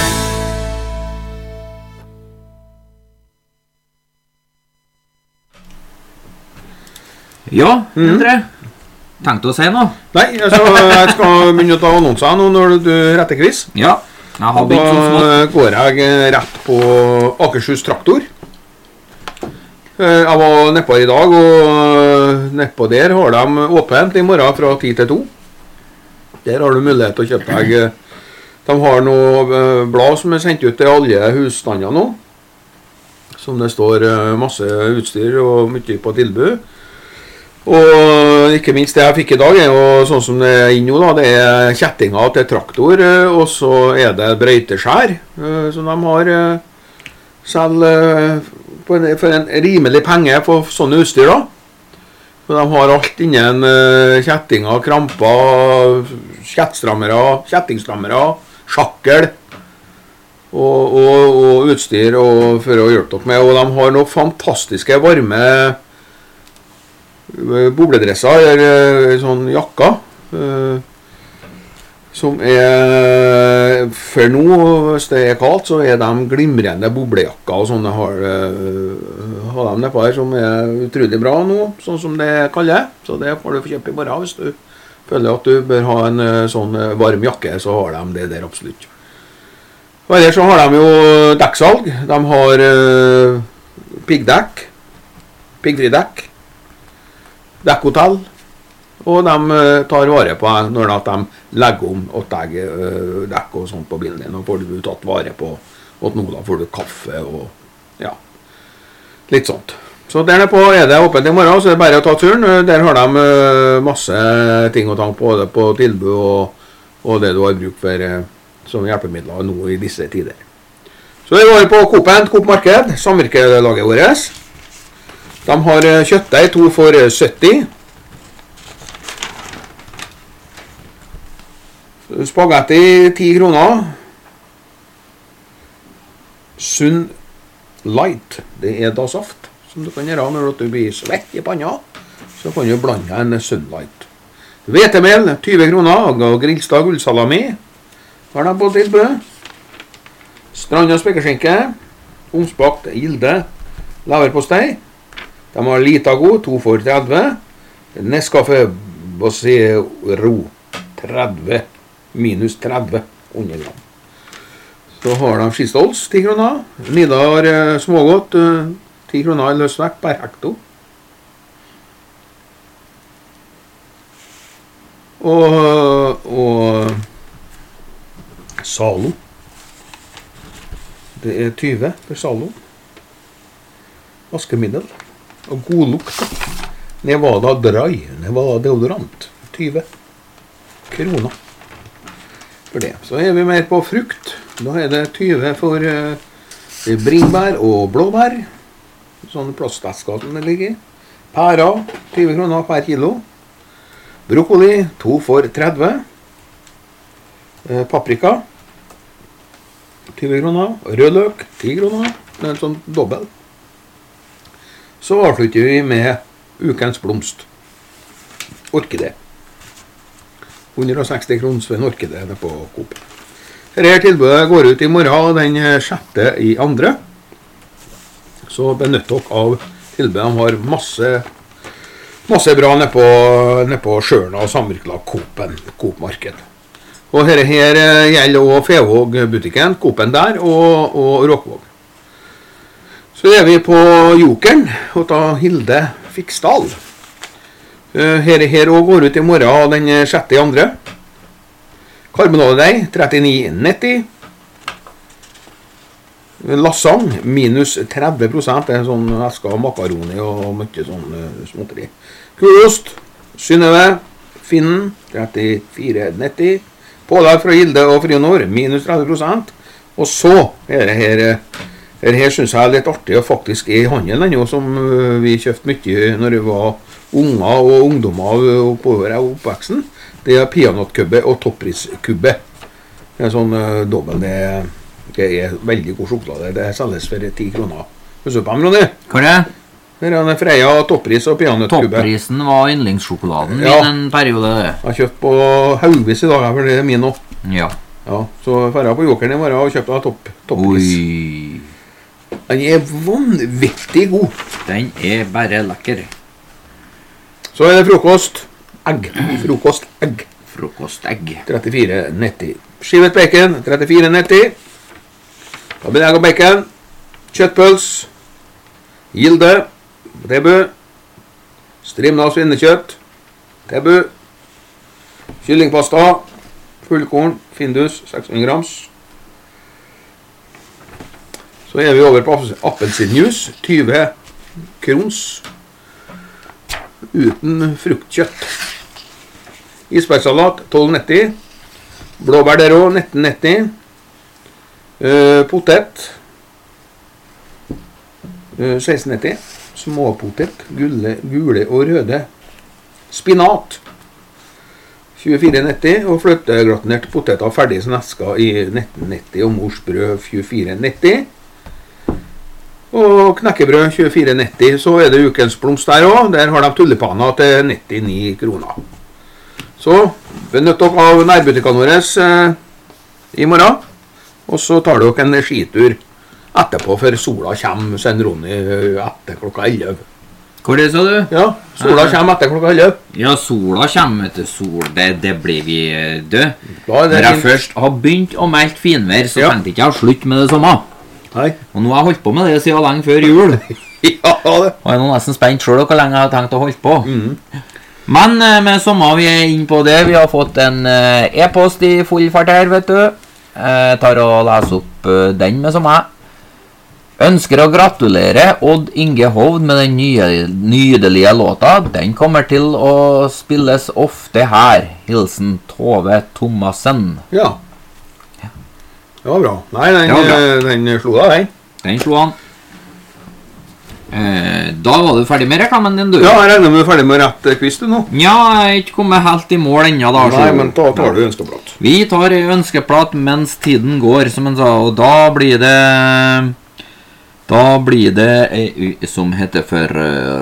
Ja, Endre. Tenkte å si noe? Nei, altså, jeg skal begynne å ta annonser nå når du retter quiz. Ja, jeg har begynt sånn smått. Da går jeg rett på Akershus Traktor. Jeg var nedpå i dag, og nedpå der har de åpent i morgen fra 10 til 2. Der har du mulighet til å kjøpe deg. De har noe blad som er sendt ut til alle husstander nå, som det står masse utstyr og mye på tilbud. Og ikke minst det jeg fikk i dag er jo sånn som det er inne nå da, det er kjettinger til traktor, og så er det brøyteskjær, som de har selv for en rimelig penge for sånne utstyr da. Og de har alt innen kjettinger, kramper, kjettingstrammere, sjakkel og utstyr for å hjelpe dere med. Og de har noen fantastiske varme bobledresser, eller sånn jakker, som er, for nå, hvis det er kaldt, så er de glimrende boblejakker og sånne har de nedpå her, som er utrolig bra nå, sånn som det kaller. Så det får du få kjøpe i morgen hvis du føler at du bør ha en sånn varm jakke, så har de det der absolutt. Og ellers så har de jo dekksalg. De har piggdekk, piggfridekk, dekkhotell, og de tar vare på når de legger om og deg dekk og sånt på bilen din, og får du tatt vare på Og nå da får du kaffe og ja, litt sånt. Så der nede på det åpent i morgen, så det bare å ta turen. Der har de masse ting og tang på det på tilbud og det du har bruk for som hjelpemidler nå i disse tider. Så vi går på Coop Marked, samvirkelaget vårt. De har kjøttdeig 2 for 70. Spagetti 10 kroner. Sunn Light, det da saft som du kan gjøre når du blir svett i panna. Så kan du blande en Sunn Light. Hvetemel 20 kroner og Grillstad gullsalami har de på tilbud. Stranda spekeskinke, omspakt Gilde leverpostei. De har Litago 2 for 30. Nescafé Bocero 30 minus 30 100 gram. Så har de skistolls 10 kroner. Nidar smågodt 10 kroner i løsvekt per hekto. Og Salo. Det 20 for Salo. Vaskemiddel. Og god lukt. Nevada Dry. Nevada deodorant. 20 kroner. For det. Så vi mer på frukt. Da det 20 for bringbær og blåbær. Sånne plastvesker som det ligger i. Pæra, 20 kroner per kilo. Brokkoli, 2 for 30. Paprika, 20 kroner. Rødløk, 10 kroner. Det en sånn dobbel. Så avslutter vi med ukens blomst. Orkidé. 160 kroner for en orkidé på Coop. Dette tilbudet går ut i morgen den 6. i andre. Så benytt dere av tilbudet. De har masse bra nede på Sjørna og samvirkelag Coop Marked. Og her gjelder også Fevåg-butikken, Coopen der og Råkvåg. Så vi på Jokeren, og da Hilde Fiksdal. Her også går ut i morgen den 6. i andre. Karbonadedeig 39,90. Lassang minus 30%. Det sånn væske av makaroni og mye sånn småtteri. Kulost, Synnøve, Finnen 34,90. Pålag fra Gilde og Frionor minus 30%. Og så her synes jeg litt artig og faktisk i handelen ennå, som vi kjøpte mye når vi var unger og ungdommer oppover oppveksten. Det peanøttkubbe og toppriskubbe. Det sånn dobbelt, det veldig god sjokolade. Det selges for 10 kroner. Husk på dem, Ronny? Hva det? Det Freia toppris og peanøttkubbe. Topprisen var yndlingssjokoladen min en periode. Jeg har kjøpt på Haugvis i dag, for det min også. Ja. Så Freia på Jokeren i morgen og kjøpte toppris. Oi. Den vanvittig god. Den bare lekker. Så det frokost. Egg. Frokostegg. Frokostegg. 34,90. Skivet bacon, 34,90. Da blir egg og bacon. Kjøttpøls. Gilde. Tebu. Strimna svinnekjøtt. Tebu. Kyllingpasta. Fullkorn. Findus. 600 grams. Så vi over på appelsinjuice. 20 krons. Uten fruktkjøtt. Isbergsalat 12,90. Blåbær der også 19,90. Potet 16,90. Småpotet gule og røde. Spinat 24,90. Og fløtegratinert poteter ferdig som esker i 19,90. Og morsbrød 24,90. Og knekkebrød 24,90. Så det ukens blomst der også. Der har de tulipaner til 99 kroner. Så benytt dere av nærbutikkene våre i morgen. Og så tar dere en skitur etterpå, for sola kommer, sen Ronny, etter klokka 11. Hva det sa du? Ja, sola kommer etter klokka 11. Ja, sola kommer etter sol. Det blir vi død. Når jeg først har begynt å melke finvær, så tenkte jeg ikke å slutte med det samme. Nei. Og nå har jeg holdt på med det siden lenge før jul. Ja, det. Og jeg er nå nesten spent selv hvor lenge jeg har tenkt å holde på. Men med sommer vi inne på det. Vi har fått en e-post i full fart her, vet du. Jeg tar og leser opp den med som jeg. Ønsker å gratulere Odd Inge Hovd med den nydelige låta. Den kommer til å spilles ofte her. Hilsen Tove Thomasen. Ja. Det var bra. Nei, den slo da, den. Den slo han. Da var du ferdig med reklamen din, du. Ja, jeg regner med du er ferdig med rett quiz du nå. Ja, jeg har ikke kommet helt i mål ennå da. Nei, men da tar du ønskeplat. Vi tar ønskeplat mens tiden går, som han sa, og da blir det som heter for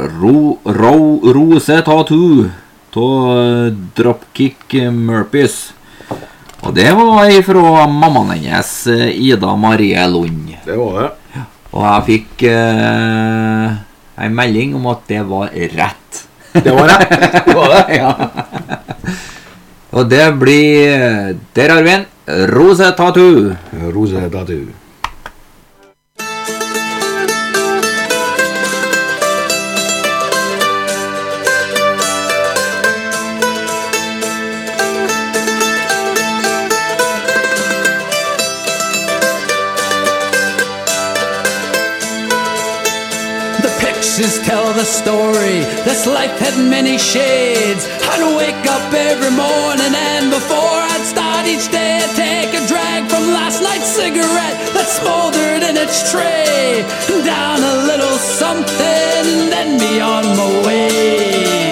Rose Tattoo av Dropkick Murphys. Og det var fra mammaen hennes, Ida Marie Lund. Det var det. Og jeg fikk en melding om at det var rett. Det var rett? Det var det? Ja. Og det blir, der har vi en Rose Tattoo. Rose Tattoo. Tell the story, this life had many shades. I'd wake up every morning and before I'd start each day I'd take a drag from last night's cigarette that smoldered in its tray. Down a little something and then be on my way.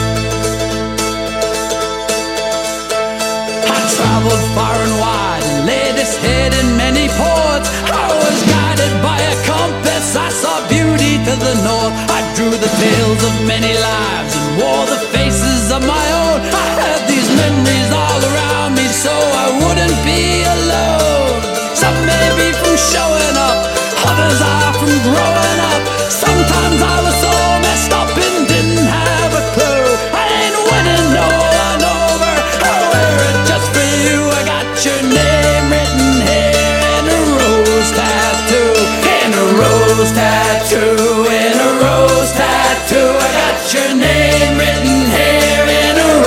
I traveled far and wide and laid this head in many ports. I was guided by a compass, I saw beauty to the north. I drew the tales of many lives and wore the faces of my own. I had these memories all around me so I wouldn't be alone. Some may be from showing up, others are from growing up. Sometimes I was so messed up and didn't have a clue. I ain't winning no one over, I wear it just for you. I got your name written here in a rose tattoo. In a rose tattoo, in a rose tattoo. I got your name written here in a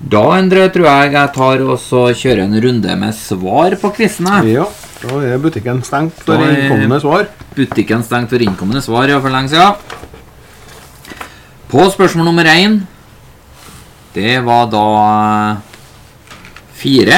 Da, Endre, tror jeg tar og så kjører en runde med svar på quizene. Ja, da er butikken stengt for innkommende svar. Butikken stengt for innkommende svar, ja, for lenge siden. På spørsmål nummer 1, det var da 4.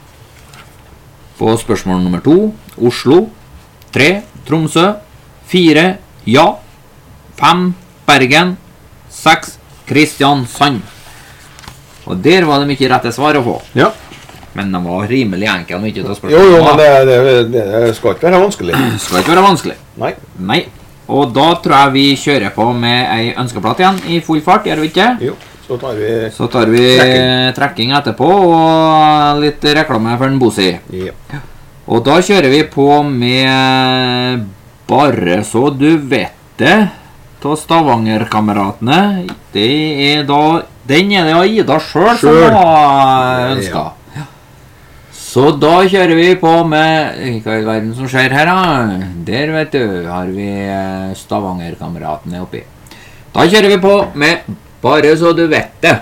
På spørsmål nummer 2, Oslo. 3, Tromsø. 4, ja. 5, Bergen. 6, Kristiansand. Og der var det mye rette svar å få. Ja. Men de var rimelig enkle og ikke til å spørre. Jo, men det skal ikke være vanskelig. Skal ikke være vanskelig. Nei. Og da tror jeg vi kjører på med en ønskeplatt igjen i full fart, gjør vi ikke? Jo, så tar vi trekking etterpå, og litt reklame for en Bosi. Ja. Og da kjører vi på med Bare så du vet det, til Stavanger-kameratene. Den er det Aida selv som har ønsket. Ja. Så da kjører vi på med hva i verden som skjer her da. Der vet du, har vi Stavanger-kameratene oppi. Da kjører vi på med Bare så du vet det.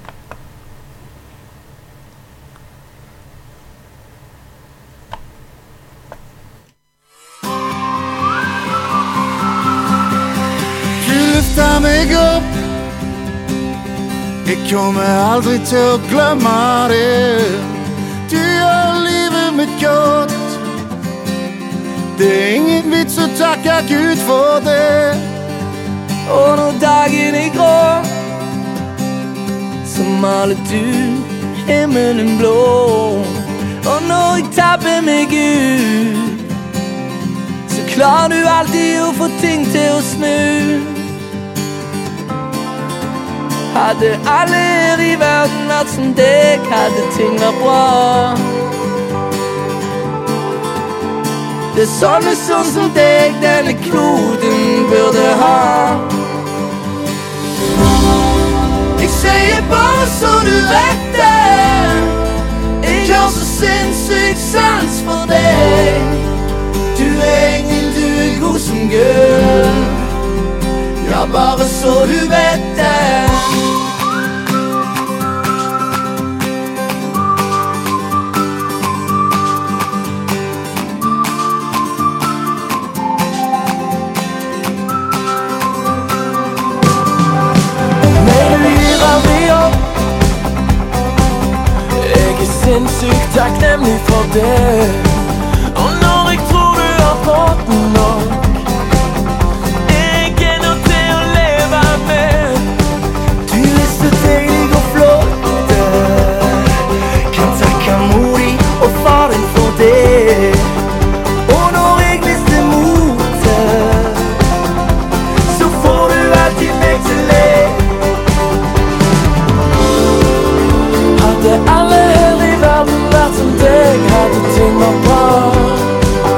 Meg opp. Jeg kommer aldri til å glemme det. Du gjør livet mitt godt. Det er ingen vits å takke Gud for det. Og når dagen er grå, så maler du himmelen blå. Og når jeg tabber meg ut, så klarer du alltid å få ting til å snu. Hadde alle her i verden vært som deg, hadde ting vært bra. Det er sånne som deg denne kloden burde ha. Jeg sier bare så du vet det. Jeg har så sinnssykt sans for deg. Du er engel, du er god som Gud. Ja, bare så du vet det. Sinnssykt takknemlig for det. Og når jeg tror du har fått nok, jeg er nødt til å leve med. Du er så deilig og flott. Kan takke mor di og far din for det. Og når jeg mister motet, så får du alltid meg til le. Hadde alle vært som deg, hadde ting vært bra.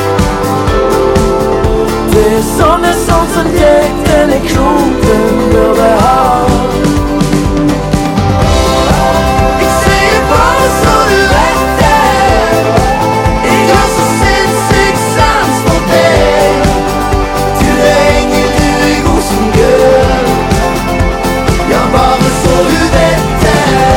Det er sånne som deg, denne kloden burde ha. Jeg sier bare så du vet det. Jeg har så sinnssykt sans for deg. Du er engel, du er god som Gud. Ja, bare så du vet det.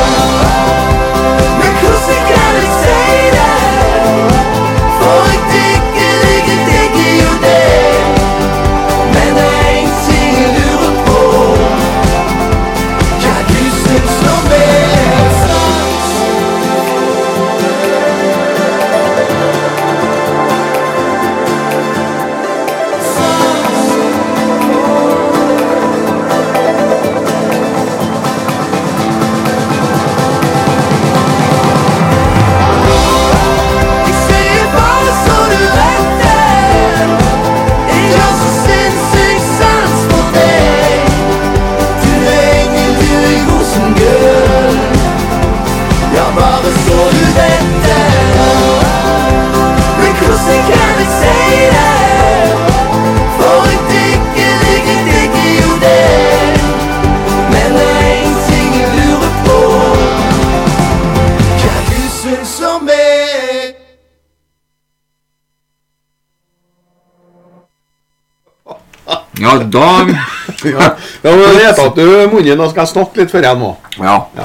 Ja, da... Ja, men jeg vet at du munnen og skal snakke litt for deg nå. Ja.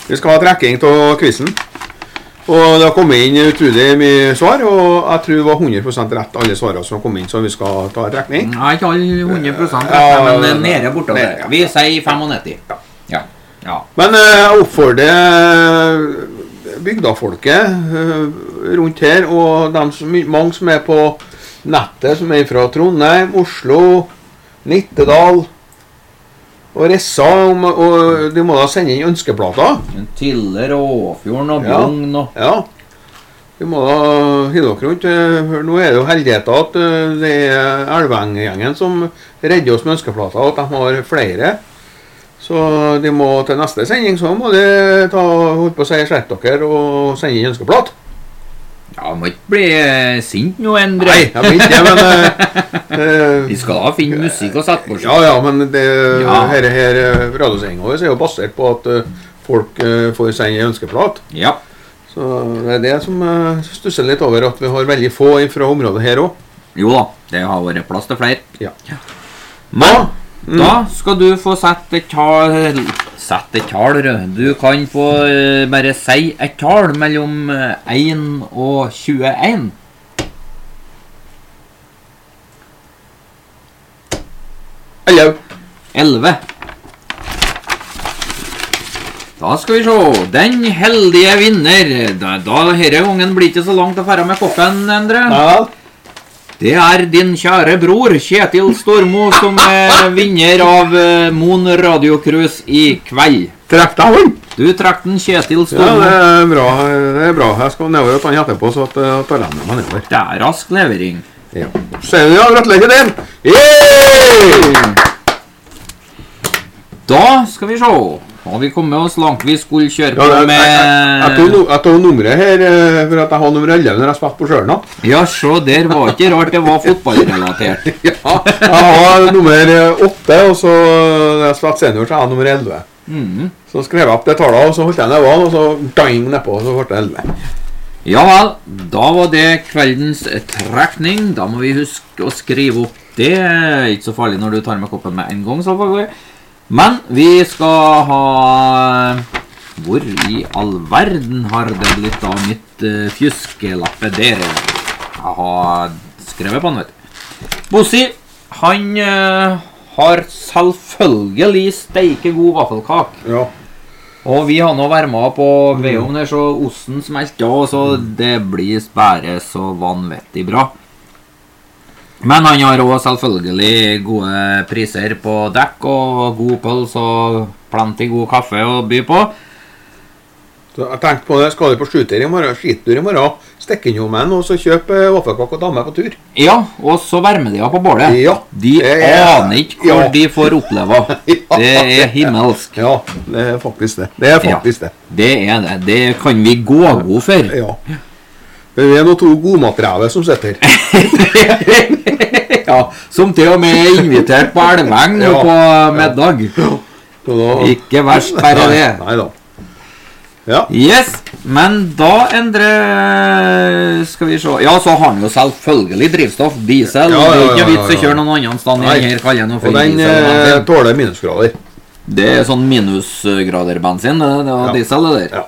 Vi skal ha trekking av quizen. Og det har kommet inn utrolig mye svar, og jeg tror det var 100% rett alle svarene som kom inn, så vi skal ta trekning. Nei, ikke alle 100% rett, men nede bortover. Vi sier 95. Ja. Men jeg oppfordrer bygdafolket rundt her, og mange som på nettet, som fra Trondheim, Oslo, Nittedal, og Ressa, og de må da sende inn ønskeplater. Tiller og Åfjorden og Bogn og... Ja. De må da hive dere rundt. Nå det jo heldigheter at det Elveng-gjengen som redder oss med ønskeplater, og at de har flere. Så de må til neste sending, så må de holde på å si slett dere og sende inn ønskeplat. Ja, må ikke bli sint nå, Endre. Nei, jeg vil ikke, men... Vi skal da finne musikk og sette på seg. Ja, men her radiosendingen vår jo basert på at folk får sende ønskeplat. Ja. Så det det som stusser litt over at vi har veldig få fra området her også. Jo da, det har vært plass til flere. Ja. Men da skal du få sette et tall. Sett et tall, du kan få bare si et tall mellom 1 og 21. Hallo. 11. Da skal vi se. Den heldige vinner. Da denne gangen blir ikke så langt å fære med koppen, Endre. Ja. Det din kjære bror, Kjetil Stormo, som vinner av Mon Radio-cruise i kveld. Trekk deg han! Du trekk den, Kjetil Stormo. Ja, det bra. Jeg skal nedover og ta den etterpå, så at tar den med meg nedover. Det rask levering. Ja. Ser du, ja, gratulerer til den! Yay! Da skal vi se. Har vi kommet oss langt. Vi skulle kjøre på med... Jeg tar nummeret her, for at jeg har nummer 11 når jeg spilte på Sjørna. Ja, så der var ikke rart det var fotballrelatert. Ja, jeg har nummer 8, og så når jeg spilte senior, så har jeg nummer 11. Så skrev jeg opp det tallet, og så holdt jeg nedover, og så dang nedpå, og så ble det 11. Ja vel, da var det kveldens trekning. Da må vi huske å skrive opp det. Ikke så farlig når du tar med koppen med en gang, selvfølgelig. Men vi skal ha... Hvor i all verden har det blitt av mitt fjuskelappe der? Jeg har skrevet på den, vet du. Bossi, han har selvfølgelig steike god vaffelkak. Ja. Og vi har nå vært med på vedom der, så osten smelter, og så det blir bare så vanvittig bra. Men han har også selvfølgelig gode priser på dekk, og god pøls, og plenty god kaffe å by på. Så jeg tenkte på det, skal du på skitutur i morgen, stikke inn om en, og så kjøpe vaffelkake og dame på tur. Ja, og så varmer de på bålet. Ja. De aner ikke hvor de får oppleve. Det himmelsk. Ja, det faktisk det. Det faktisk det. Det det. Det kan vi gå god for. Ja. Men vi noen to godmaterialer som sitter. Ja, som til og med invitert på Elveng nå på middag. Ikke verst bare det. Nei da. Ja. Yes, men da Endre skal vi se. Ja, så har han jo selvfølgelig drivstoff, diesel. Ja. Det ikke vits å kjøre noen annen stand i denne kallen. Og den tåler minusgrader. Det sånn minusgrader bensin, det var diesel det der. Ja.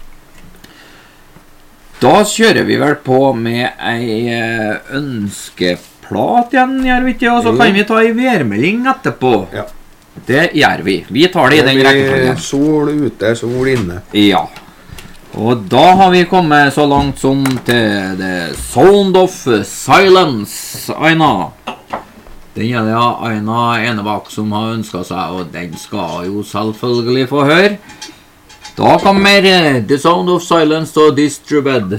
Da kjører vi vel på med ei ønskeplat igjen, gjør vi ikke? Og så kan vi ta ei værmelding etterpå. Ja. Det gjør vi. Vi tar det i den rekkefølgen. Sol ute, sol inne. Ja. Og da har vi kommet så langt som til The Sound of Silence, Aina. Den det Aina Enebakk som har ønsket seg, og den skal jo selvfølgelig få høre. Da kommer The Sound of Silence og Distribed.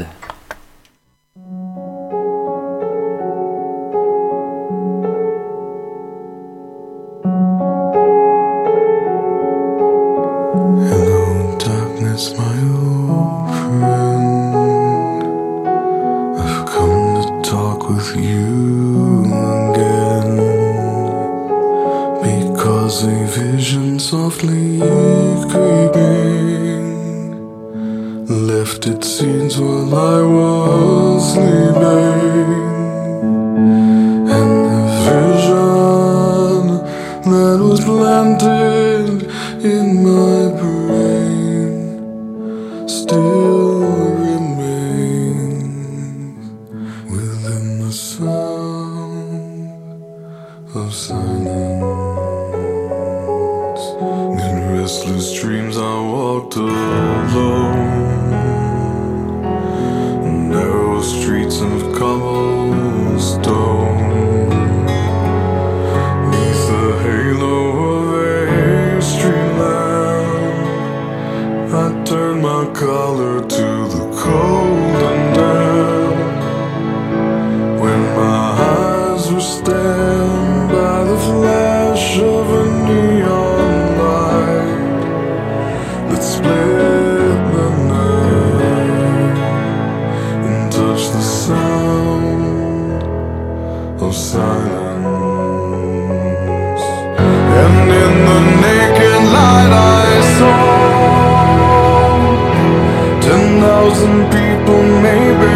Hello, darkness, my old friend. I've come to talk with you again, because a vision softly creeping left its seeds while I was sleeping, and the vision that was planted in my brain still remains within the sound of silence. In restless dreams I walked alone, narrow streets of cobblestone. Neath the halo of a street lamp, I turned my collar to the cold and damp. When my eyes were stabbed by the flash of a neon light that split the night and touched the sound of silence. And in the naked light I saw 10,000 people, maybe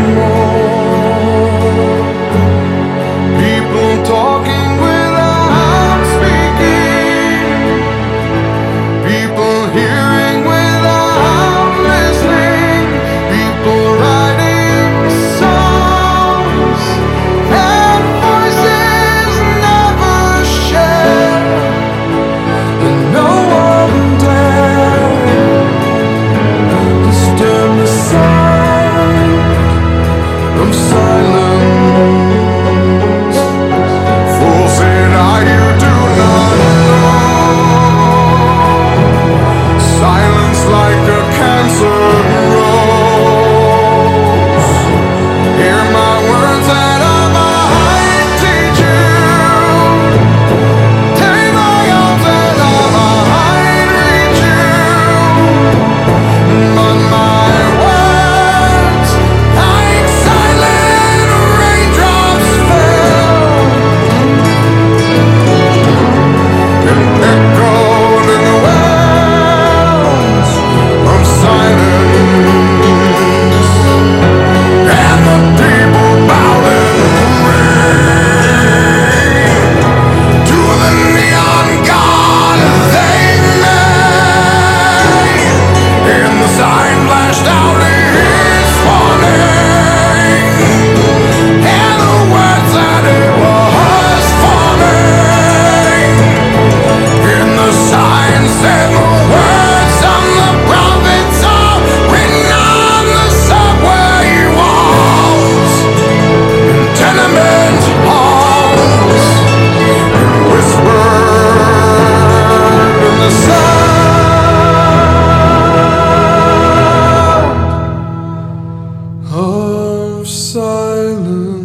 more. People talking without speaking, people hearing without listening, people writing songs and voices never shared, and no one dared disturb the sound of silence. Fool said I, you do not know. Silence like a cancer grows. Hear my words that I might teach you. Take my arms that I might reach you. But my words, like silent raindrops, fell and echoed in the wells of silence. And the people bowed and prayed to the neon god they made. And the sign flashed out his warning, and the words that it was forming. And the sign said the words of the prophets are written on the subway walls, in tenement halls, and whispered in the sound of silence.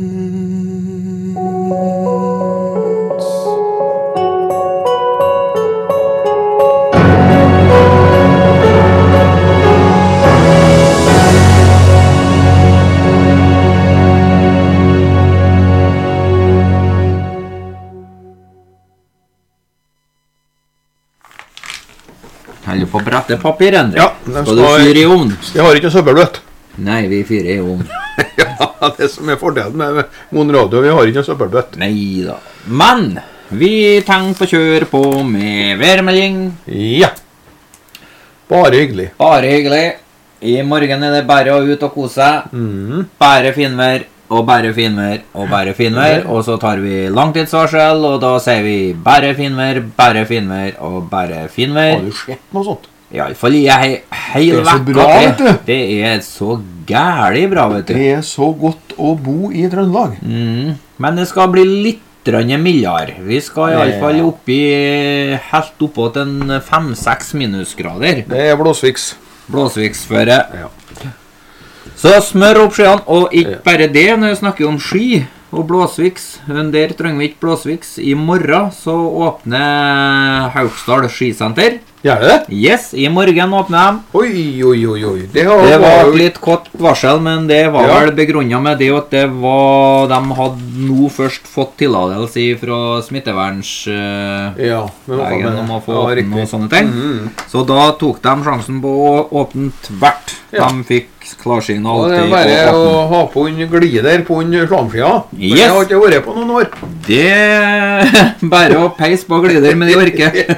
Holder på å brette papir, Endre. Ja, de Skal du fyre i ovn? Jeg har ikke søppelbøtt. Nei, vi fyrer i ovn. Ja, det som er fordelen med Mon Radio, vi har ikke noe søppelbøtt. Neida. Men vi tenker på å kjøre på med værmelding. Ja. Bare hyggelig. Bare hyggelig. I morgen er det bare å ut og kose seg. Bare finvær, og bare finvær, og bare finvær. Og så tar vi langtidsvarsel, og da sier vi bare finvær, og bare finvær. Har du sett noe sånt? I alle fall i hel Det er så vekka bra, til. vet du. Det er så gærlig bra, vet du. Det er så godt å bo i Trøndelag. Men det skal bli litt mildere. Vi skal i alle fall oppi, helt oppå til en 5-6 minusgrader. Det er blåsviks. Blåsviksføre. Ja. Så smør opp skyene, og ikke bare det, når vi snakker om sky og blåsviks. Men der trenger vi ikke blåsviks. I morgen så åpner Hauksdal skisenter. Gjør det? Yes, i morgen åpner de. Oi. Det var litt kort varsel, men det var vel begrunnet med det at det var, de hadde nå først fått tilladelse fra smittevernslegen om å få åpne og sånne ting. Så da tok de sjansen på å åpne tvert. De fikk klarsignal til å åpne. Det er bare å ha på en glider på en slamskia. Yes. Det har ikke vært på noen år. Det er bare å peise på glider med de orker.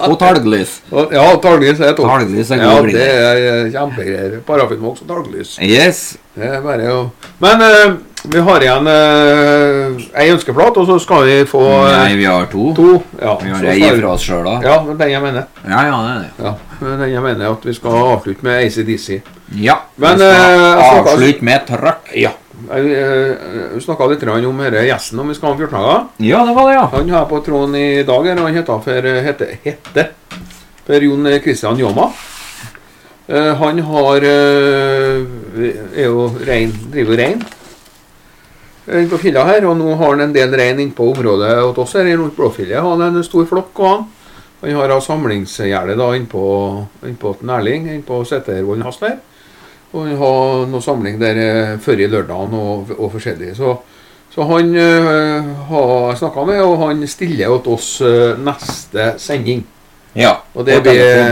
Og talglys. Ja, talglys er topp. Talglys er Ja, god det er kjempegreier. Parafinvoks og talglys. Yes. Det er bare å... Men vi har igjen en ønskeplate, og så skal vi få... Nei, vi har to. Ja. Vi har en fra oss selv da. Ja, men den jeg mener. Ja, det er det. Ja, den jeg mener at vi skal avslutte med AC/DC. Ja, men, vi skal avslutte med trøkk. Ja. Vi snakket litt om gjesten om vi skal ha 14 dager. Ja, det var det, ja. Han har på tråden i dag, han hette Per Jon Christian Joma. Han har er jo driver rein inn på filla her, og nå har han en del rein inn på området og oss her rundt Blåfjellet. Han er en stor flokk, og han har samlingsgjerde da inn på Nærling, inn på Setervollen hast der. Og han har noe samling der før i lørdagen og forskjellig. Så han har snakket med, og han stiller åt oss neste sending. Ja. Og det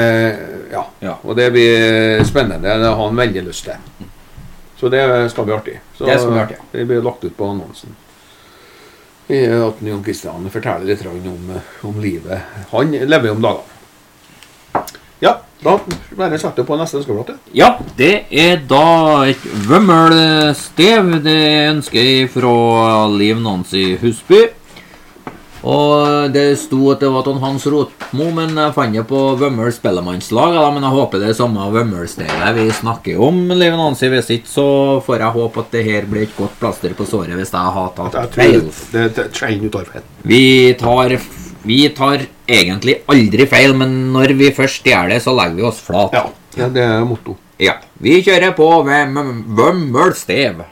blir spennende. Det har han veldig lyst til. Så det skal bli artig. Så det skal bli artig. Det blir lagt ut på annonsen. At Jon Christian forteller litt om livet. Han lever jo om dagen. Ja, da bare setter du på neste ønskeplate. Ja, det er da et vømmelstev. Det ønsker jeg fra Liv Nancy Husby. Og det sto at det var til Hans Rotmo, men jeg fant det på Vømmøl spellemannslag. Men jeg håper det er samme vømmelstedet vi snakker om, Liv Nancy. Hvis ikke, så får jeg håpe at det her blir et godt plaster på såret hvis jeg har tatt feil. Det trenger du tar feil. Vi tar egentlig aldri feil, men når vi først gjør det, så legger vi oss flat. Ja, det er motto. Ja, vi kjører på Vømmelstev.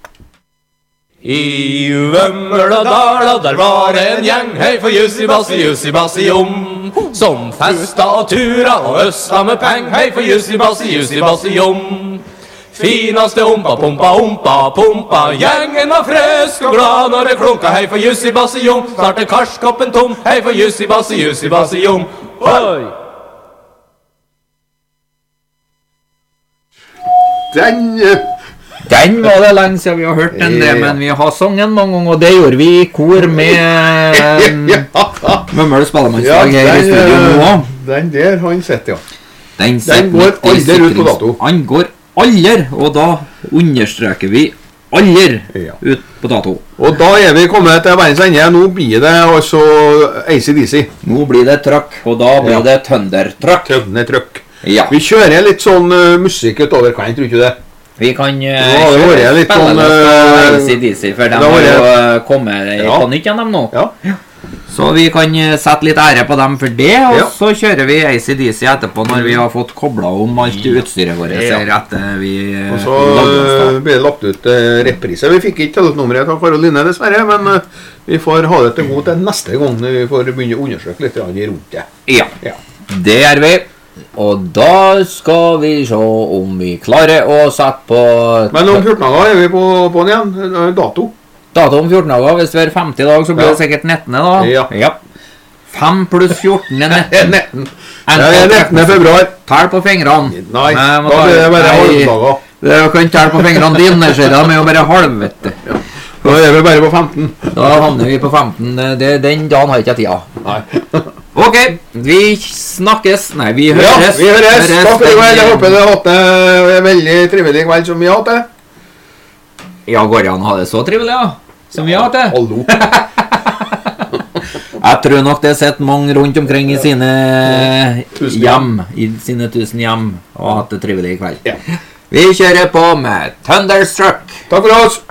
I Vømmøladala, der var en gjeng, hei for jussi bassi om, som festa og tura og østa med peng, hei for jussi bassi om. Finaste ompa, pumpa, gjengen var fresk og glad når det klunka, hei for jussi bassi om, snart er karskoppen tom, hei for jussi bassi om. Oi! Den var det lenge siden vi har hørt den, men vi har sangen mange ganger, og det gjorde vi i kor med Vømmøl spellemannslag her i studio nå. Den der han sett, ja. Den går aldri ut på dato. Han går aldri, og da understreker vi aldri ut på dato. Og da er vi kommet til verdens ende. Nå blir det altså AC/DC. Nå blir det trøkk, og da blir det Tøndertrøkk. Ja. Vi kjører litt sånn musikk utover kvelden, tror ikke det? Vi kan spille litt AC/DC, for de har jo kommet på nytt igjen dem nå. Ja. Så vi kan sette litt ære på dem for det, og så kjører vi AC/DC etterpå når vi har fått koblet om alt utstyret vårt etter vi og så blir det lagt ut reprise. Vi fikk ikke telefonnummeret til Karoline dessverre, men vi får ha det til god til neste gang når vi får begynne å undersøke litt rundt det. Ja, det gjør vi. Og da skal vi se om vi klarer å sette på... Men om 14 dager er vi på den igjen. Dato om 14 dager. Hvis vi er 50 dager, så blir det sikkert 19. da. Ja. 5 pluss 14 er 19. Det er 19. februar. Tell på fingrene. Nei, da blir det bare halvdager. Du kan telle på fingrene dine, ser de er jo bare halv, vet du. Da er vi bare på 15. Da havner vi på 15. Den dagen har ikke jeg tida. Nei. Ok, vi snakkes. Nei, vi høres. Ja, vi høres. Takk for i kveld. Jeg håper du har hatt en veldig trivelig kveld som vi har hatt det. Ja, går det an å ha det så trivelig, som vi har hatt det? Hallo. Jeg tror nok det sitter mange rundt omkring i sine hjem, i sine 1000 hjem, og har hatt det trivelig i kveld. Ja. Vi kjører på med Thunderstruck. Takk for oss.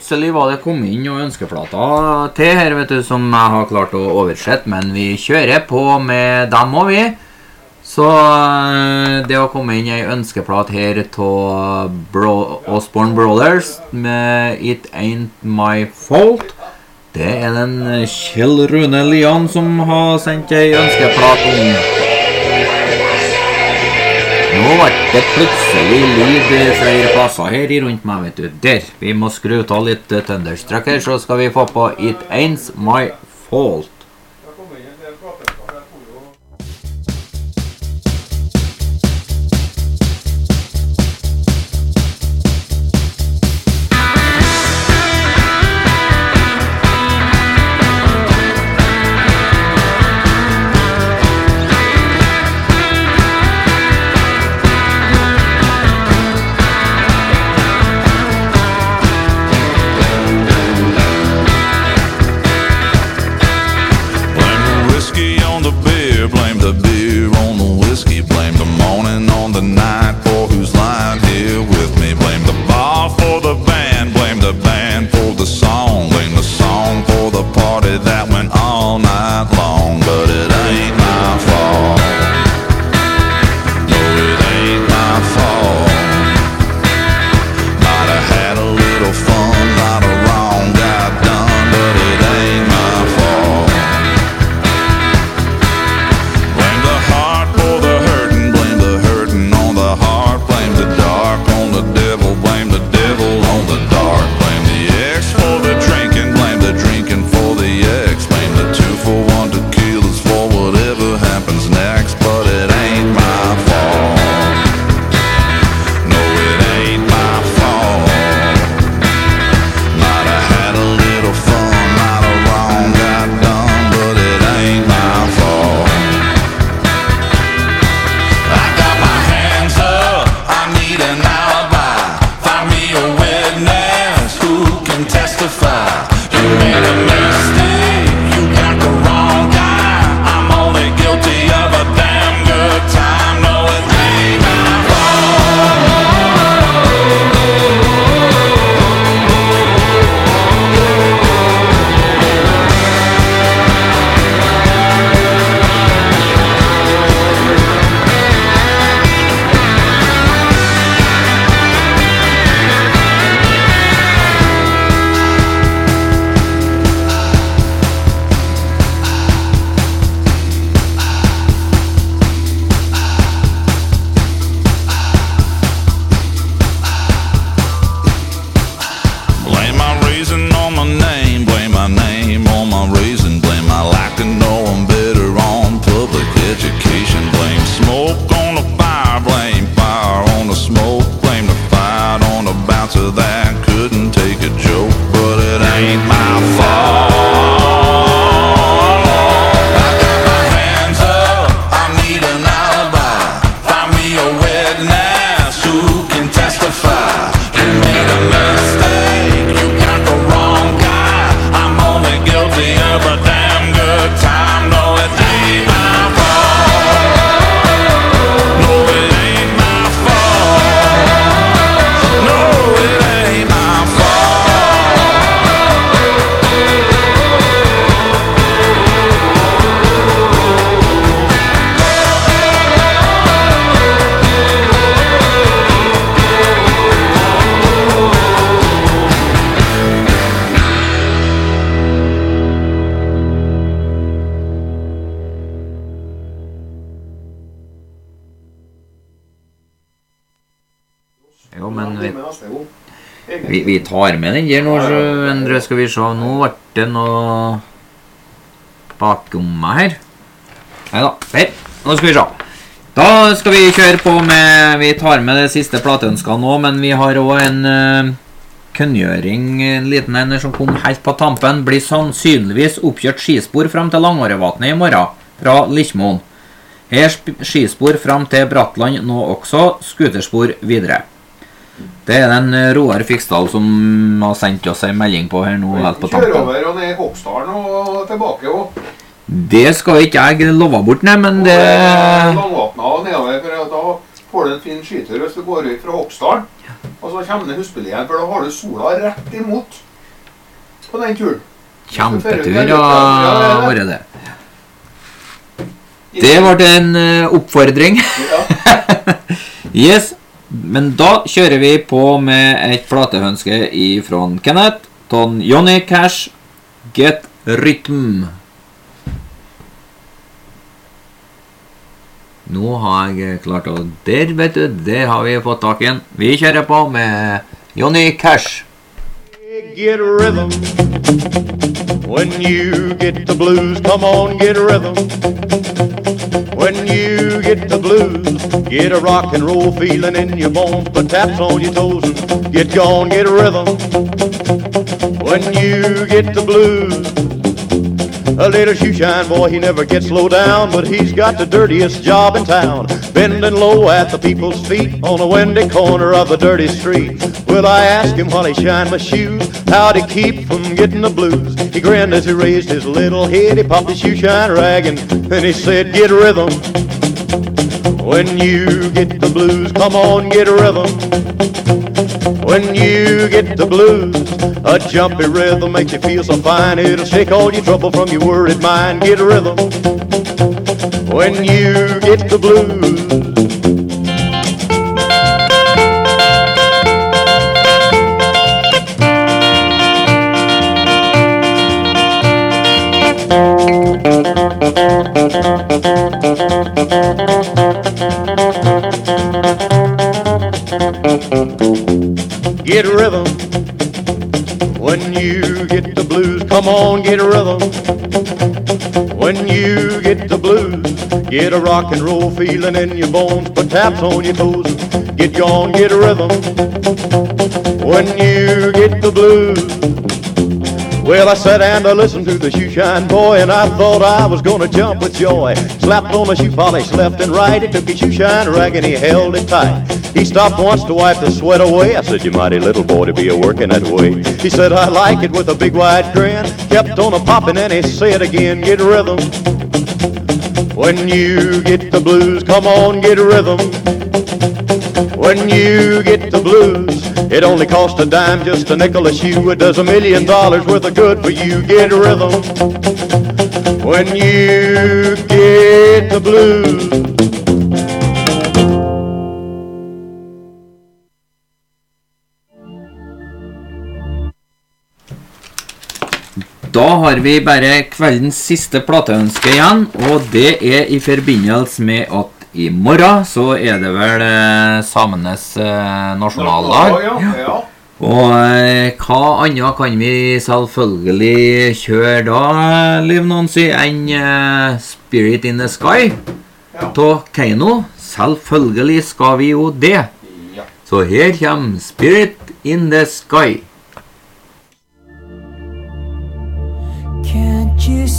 plutselig var det kommet inn noen ønskeplater til her, vet du, som jeg har klart å oversette, men vi kjører på med dem også, vi. Så det har kommet inn en ønskeplat her til Osborne Brothers med It Ain't My Fault. Det er den Kjell Rune Lian som har sendt en ønskeplat om. Nå ble det plutselig lyd flere plasser her i rundt meg, vet du. Der, vi må skru ta litt Thunderstruck her, så skal vi få på It Ain't My Fault. Jo, men vi tar med den der nå, Endre, skal vi se. Nå ble det noe bakom meg her. Neida, her. Nå skal vi se. Da skal vi kjøre på med, vi tar med det siste plateønsket nå, men vi har også en kunngjøring, en liten en som kom helt på tampen. Blir sannsynligvis oppkjørt skispor frem til Langårevatnet i morgen, fra Lichmoen. Her skispor frem til Brattland nå også, skuterspor videre. Det er den Roar Fiksdal som har sendt oss en melding på her nå helt på tampen. Kjør over og ned i Hoksdalen og tilbake også. Det skal ikke jeg love bort, nei, men det... Langvatna og nedover, for da får du en fin skytur hvis du går ut fra Hoksdalen. Og så kommer det Husbelien, for da har du sola rett imot. på den turen. Kjempetur har vært det. Det ble en oppfordring. Yes, men da kjører vi på med et platehønske fra Kenneth, ton Johnny Cash, Get Rhythm. Nå har jeg klart å... Der, vet du, det har vi fått tak i. Vi kjører på med Johnny Cash. Get rhythm. When you get the blues, come on, get rhythm. When you get the blues, get a rock and roll feeling in your bones, put taps on your toes and get gone, get rhythm. When you get the blues, a little shoeshine boy, he never gets low down, but he's got the dirtiest job in town, bending low at the people's feet on a windy corner of a dirty street. Well, I asked him while he shined my shoes, how'd he keep from getting the blues? He grinned as he raised his little head, he popped his shoeshine rag and he said, get rhythm. When you get the blues, come on, get rhythm. When you get the blues, a jumpy rhythm makes you feel so fine. It'll shake all your trouble from your worried mind. Get rhythm. When you get the blues. Get rhythm. When you get the blues, come on, get a rhythm. When you get the blues, get a rock and roll feeling in your bones, put taps on your toes, get gone, get a rhythm. When you get the blues. Well, I sat and I listened to the shoeshine boy, and I thought I was gonna jump with joy. Slapped on the shoe polish left and right. He took his shoeshine rag and he held it tight. He stopped once to wipe the sweat away. I said, you mighty little boy to be a-working that way. He said, I like it, with a big wide grin. Kept on a-popping and he said again, get rhythm. When you get the blues, come on, get rhythm. When you get the blues, it only costs a dime, just a nickel a shoe. It does $1 million worth of good for you. Get rhythm. When you get the blues. Da har vi bare kveldens siste plateønske igjen, og det i forbindelse med at i morgen så det vel samenes nasjonaldag. Ja. Og hva annet kan vi selvfølgelig kjøre da, Liv Nancy, enn Spirit in the Sky? Til Keiino. Selvfølgelig skal vi jo det. Så her kommer Spirit in the Sky. Can't you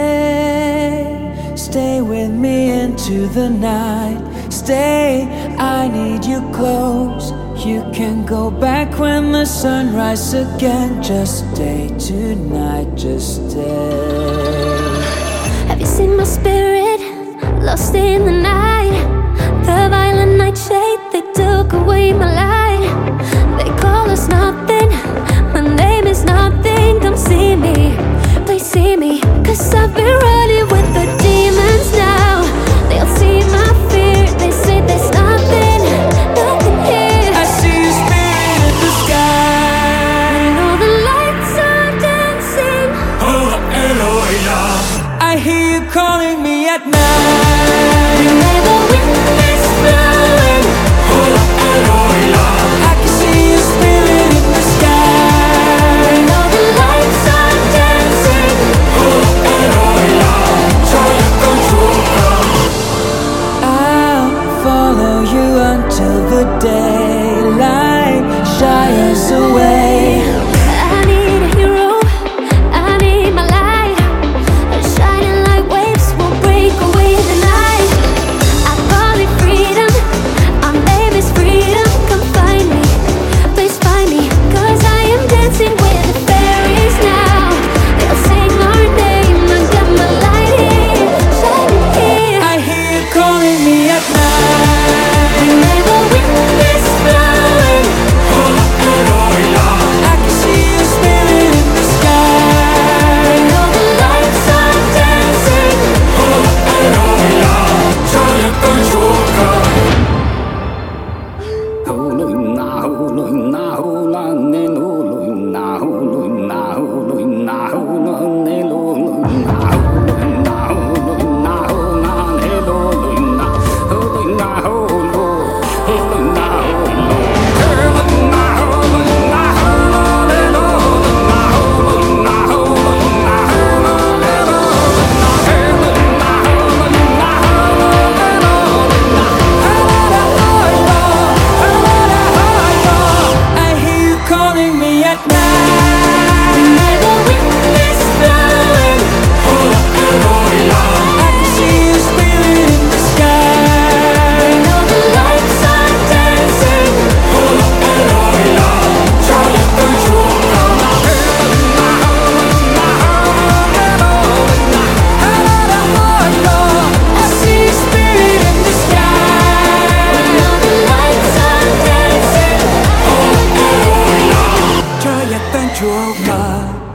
stay with me into the night? Stay, I need you close. You can go back when the sun rises again. Just stay tonight, just stay. Have you seen my spirit lost in the night? The violent nightshade, they took away my light. They call us nothing, my name is nothing. Come see me, please see me, 'cause I've been running with the demons now. They'll see my fear, they say there's nothing here. I see your spirit in the sky, and all the lights are dancing. Oh, Eloia. I hear you calling me at night, and where the wind is blowing. Oh, Eloia. I can see your spirit in the sky, and all the lights are dancing. oh, Eloia. Try to control her. I'll follow you until the daylight shies away. I need a hero, I need my light. Shining like waves will break away the night. I call it heart.